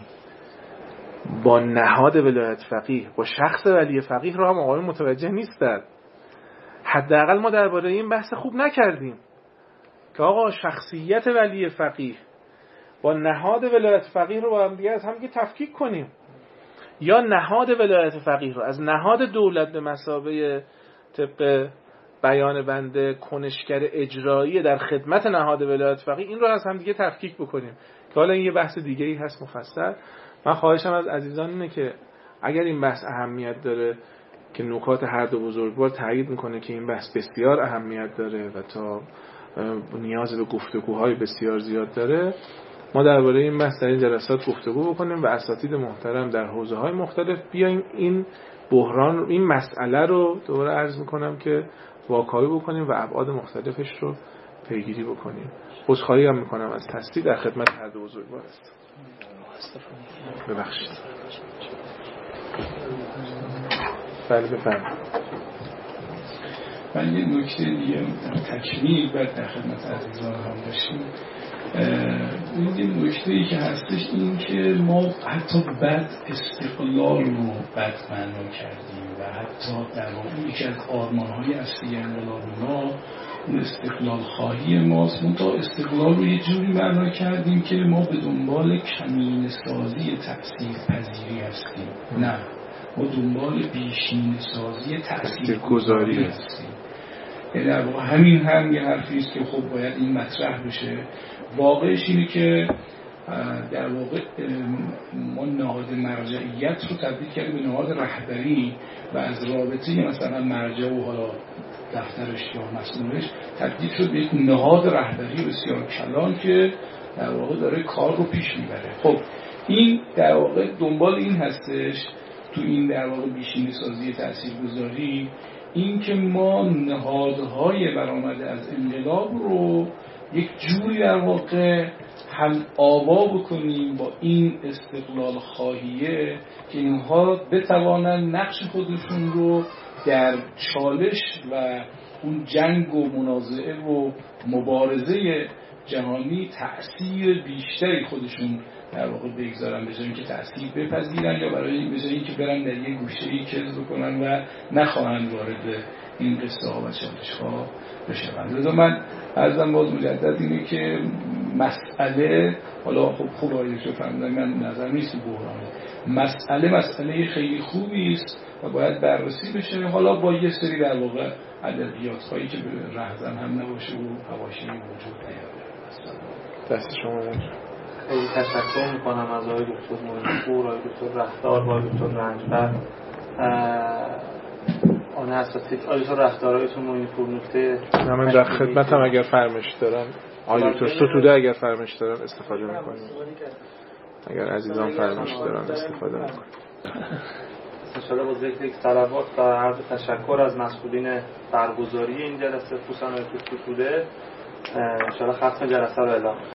Speaker 3: با نهاد ولایت فقیه، با شخص ولی فقیه رو هم آقایون متوجه نیستند. حداقل ما درباره این بحث خوب نکردیم که آقا شخصیت ولی فقیه با نهاد ولایت فقیه رو با هم دیگه از هم تفکیک کنیم، یا نهاد ولایت فقیه رو از نهاد دولت به مثابه طبق بیان بنده کنشگر اجرایی در خدمت نهاد ولایت فقیه، این رو از هم دیگه تفکیک بکنیم که حالا این یه بحث دیگه‌ای هست مفصل. من خواهشم از عزیزان اینه که اگر این بحث اهمیت داره، که نکات هر دو بزرگوار تایید میکنه که این بحث بسیار اهمیت داره و تا نیاز به گفتگوهای بسیار زیاد داره، ما درباره این بحث در این جلسات گفتگو بکنیم و اساتید محترم در حوزه‌های مختلف بیایم این بحران، این مسئله رو دوباره عرض میکنم که واکاوی بکنیم و ابعاد مختلفش رو پیگیری بکنیم. عذرخواهی هم میکنم از تصدیق در خدمت هر دو بزرگوار است. ببخشید. بله بفرمایید.
Speaker 5: من یه نکته دیگه تکمیل بعد در خدمت عزیزان هم باشیم. این نکته‌ای که هستش این که ما حتی بد استقلال رو بد معنا کردیم و حتی در واقع یکی از آرمان‌های اصلی انقلاب ما اون استقلال خواهی ماست. ما تا استقلال رو یه جوری معنا کردیم که ما به دنبال کمینه سازی تأثیر پذیری هستیم. نه، ما دنبال بیشینه سازی تأثیر گذاری هستیم. یعنی در واقع همین هم یه حرفی است که خب باید این مطرح بشه. واقعش اینه که در واقع ما نهاد مرجعیت رو تبدیل کردیم به نهاد رهبری و از رابطه مثلا مرجع و حالا دفترش یا مسئولش تبدیل شد به یک نهاد رهبری بسیار کلان که در واقع داره کار رو پیش میبره. خب این در واقع دنبال این هستش تو این در واقع بیشینه سازی تاثیرگذاری، این که ما نهادهای برآمده از انقلاب رو یک جوری در واقع هم آوا بکنیم با این استقلال خواهیه که اینها بتوانند نقش خودشون رو در چالش و اون جنگ و منازعه و مبارزه جهانی تأثیر بیشتری خودشون در واقع بگذارن، به جای اینکه تأثیر بپذیرن یا برای به جای اینکه برن در یک گوشه‌ای کز بکنن و نخواهند وارد این قصه ها و چالش ها بشوند. لذا من عرضم باز مجدد اینه که مسئله، حالا خب آیدش رو فهمیدن من نظر نیست بحرانه، مسئله خیلی خوبی است و باید بررسی بشه، حالا با یه سری در واقع ادبیات هایی که به رهزن هم نباشه و حواشی وجود نیاره.
Speaker 3: دست شما
Speaker 4: خیلی تشکر میکنم از آقای دکتر معین‌پور، آقای دکتر رفتار و آقای دکتر رنجبر. آن اساسی آقای دکتر رفتارایتون معین‌پور نکته
Speaker 3: من در خدمتم، اگر فرمایش دارن آقای دکتر ستوده اگر فرمایش دارن استفاده میکنیم، اگر عزیزان فرمایش دارن استفاده میکنیم.
Speaker 4: انشاءالله با ذکر یک صلوات و عرض تشکر از مسئولین برگزاری این جلسه، خصوصا آقای دکتر ستوده، انشاءالله ختم جلسه رو اعلام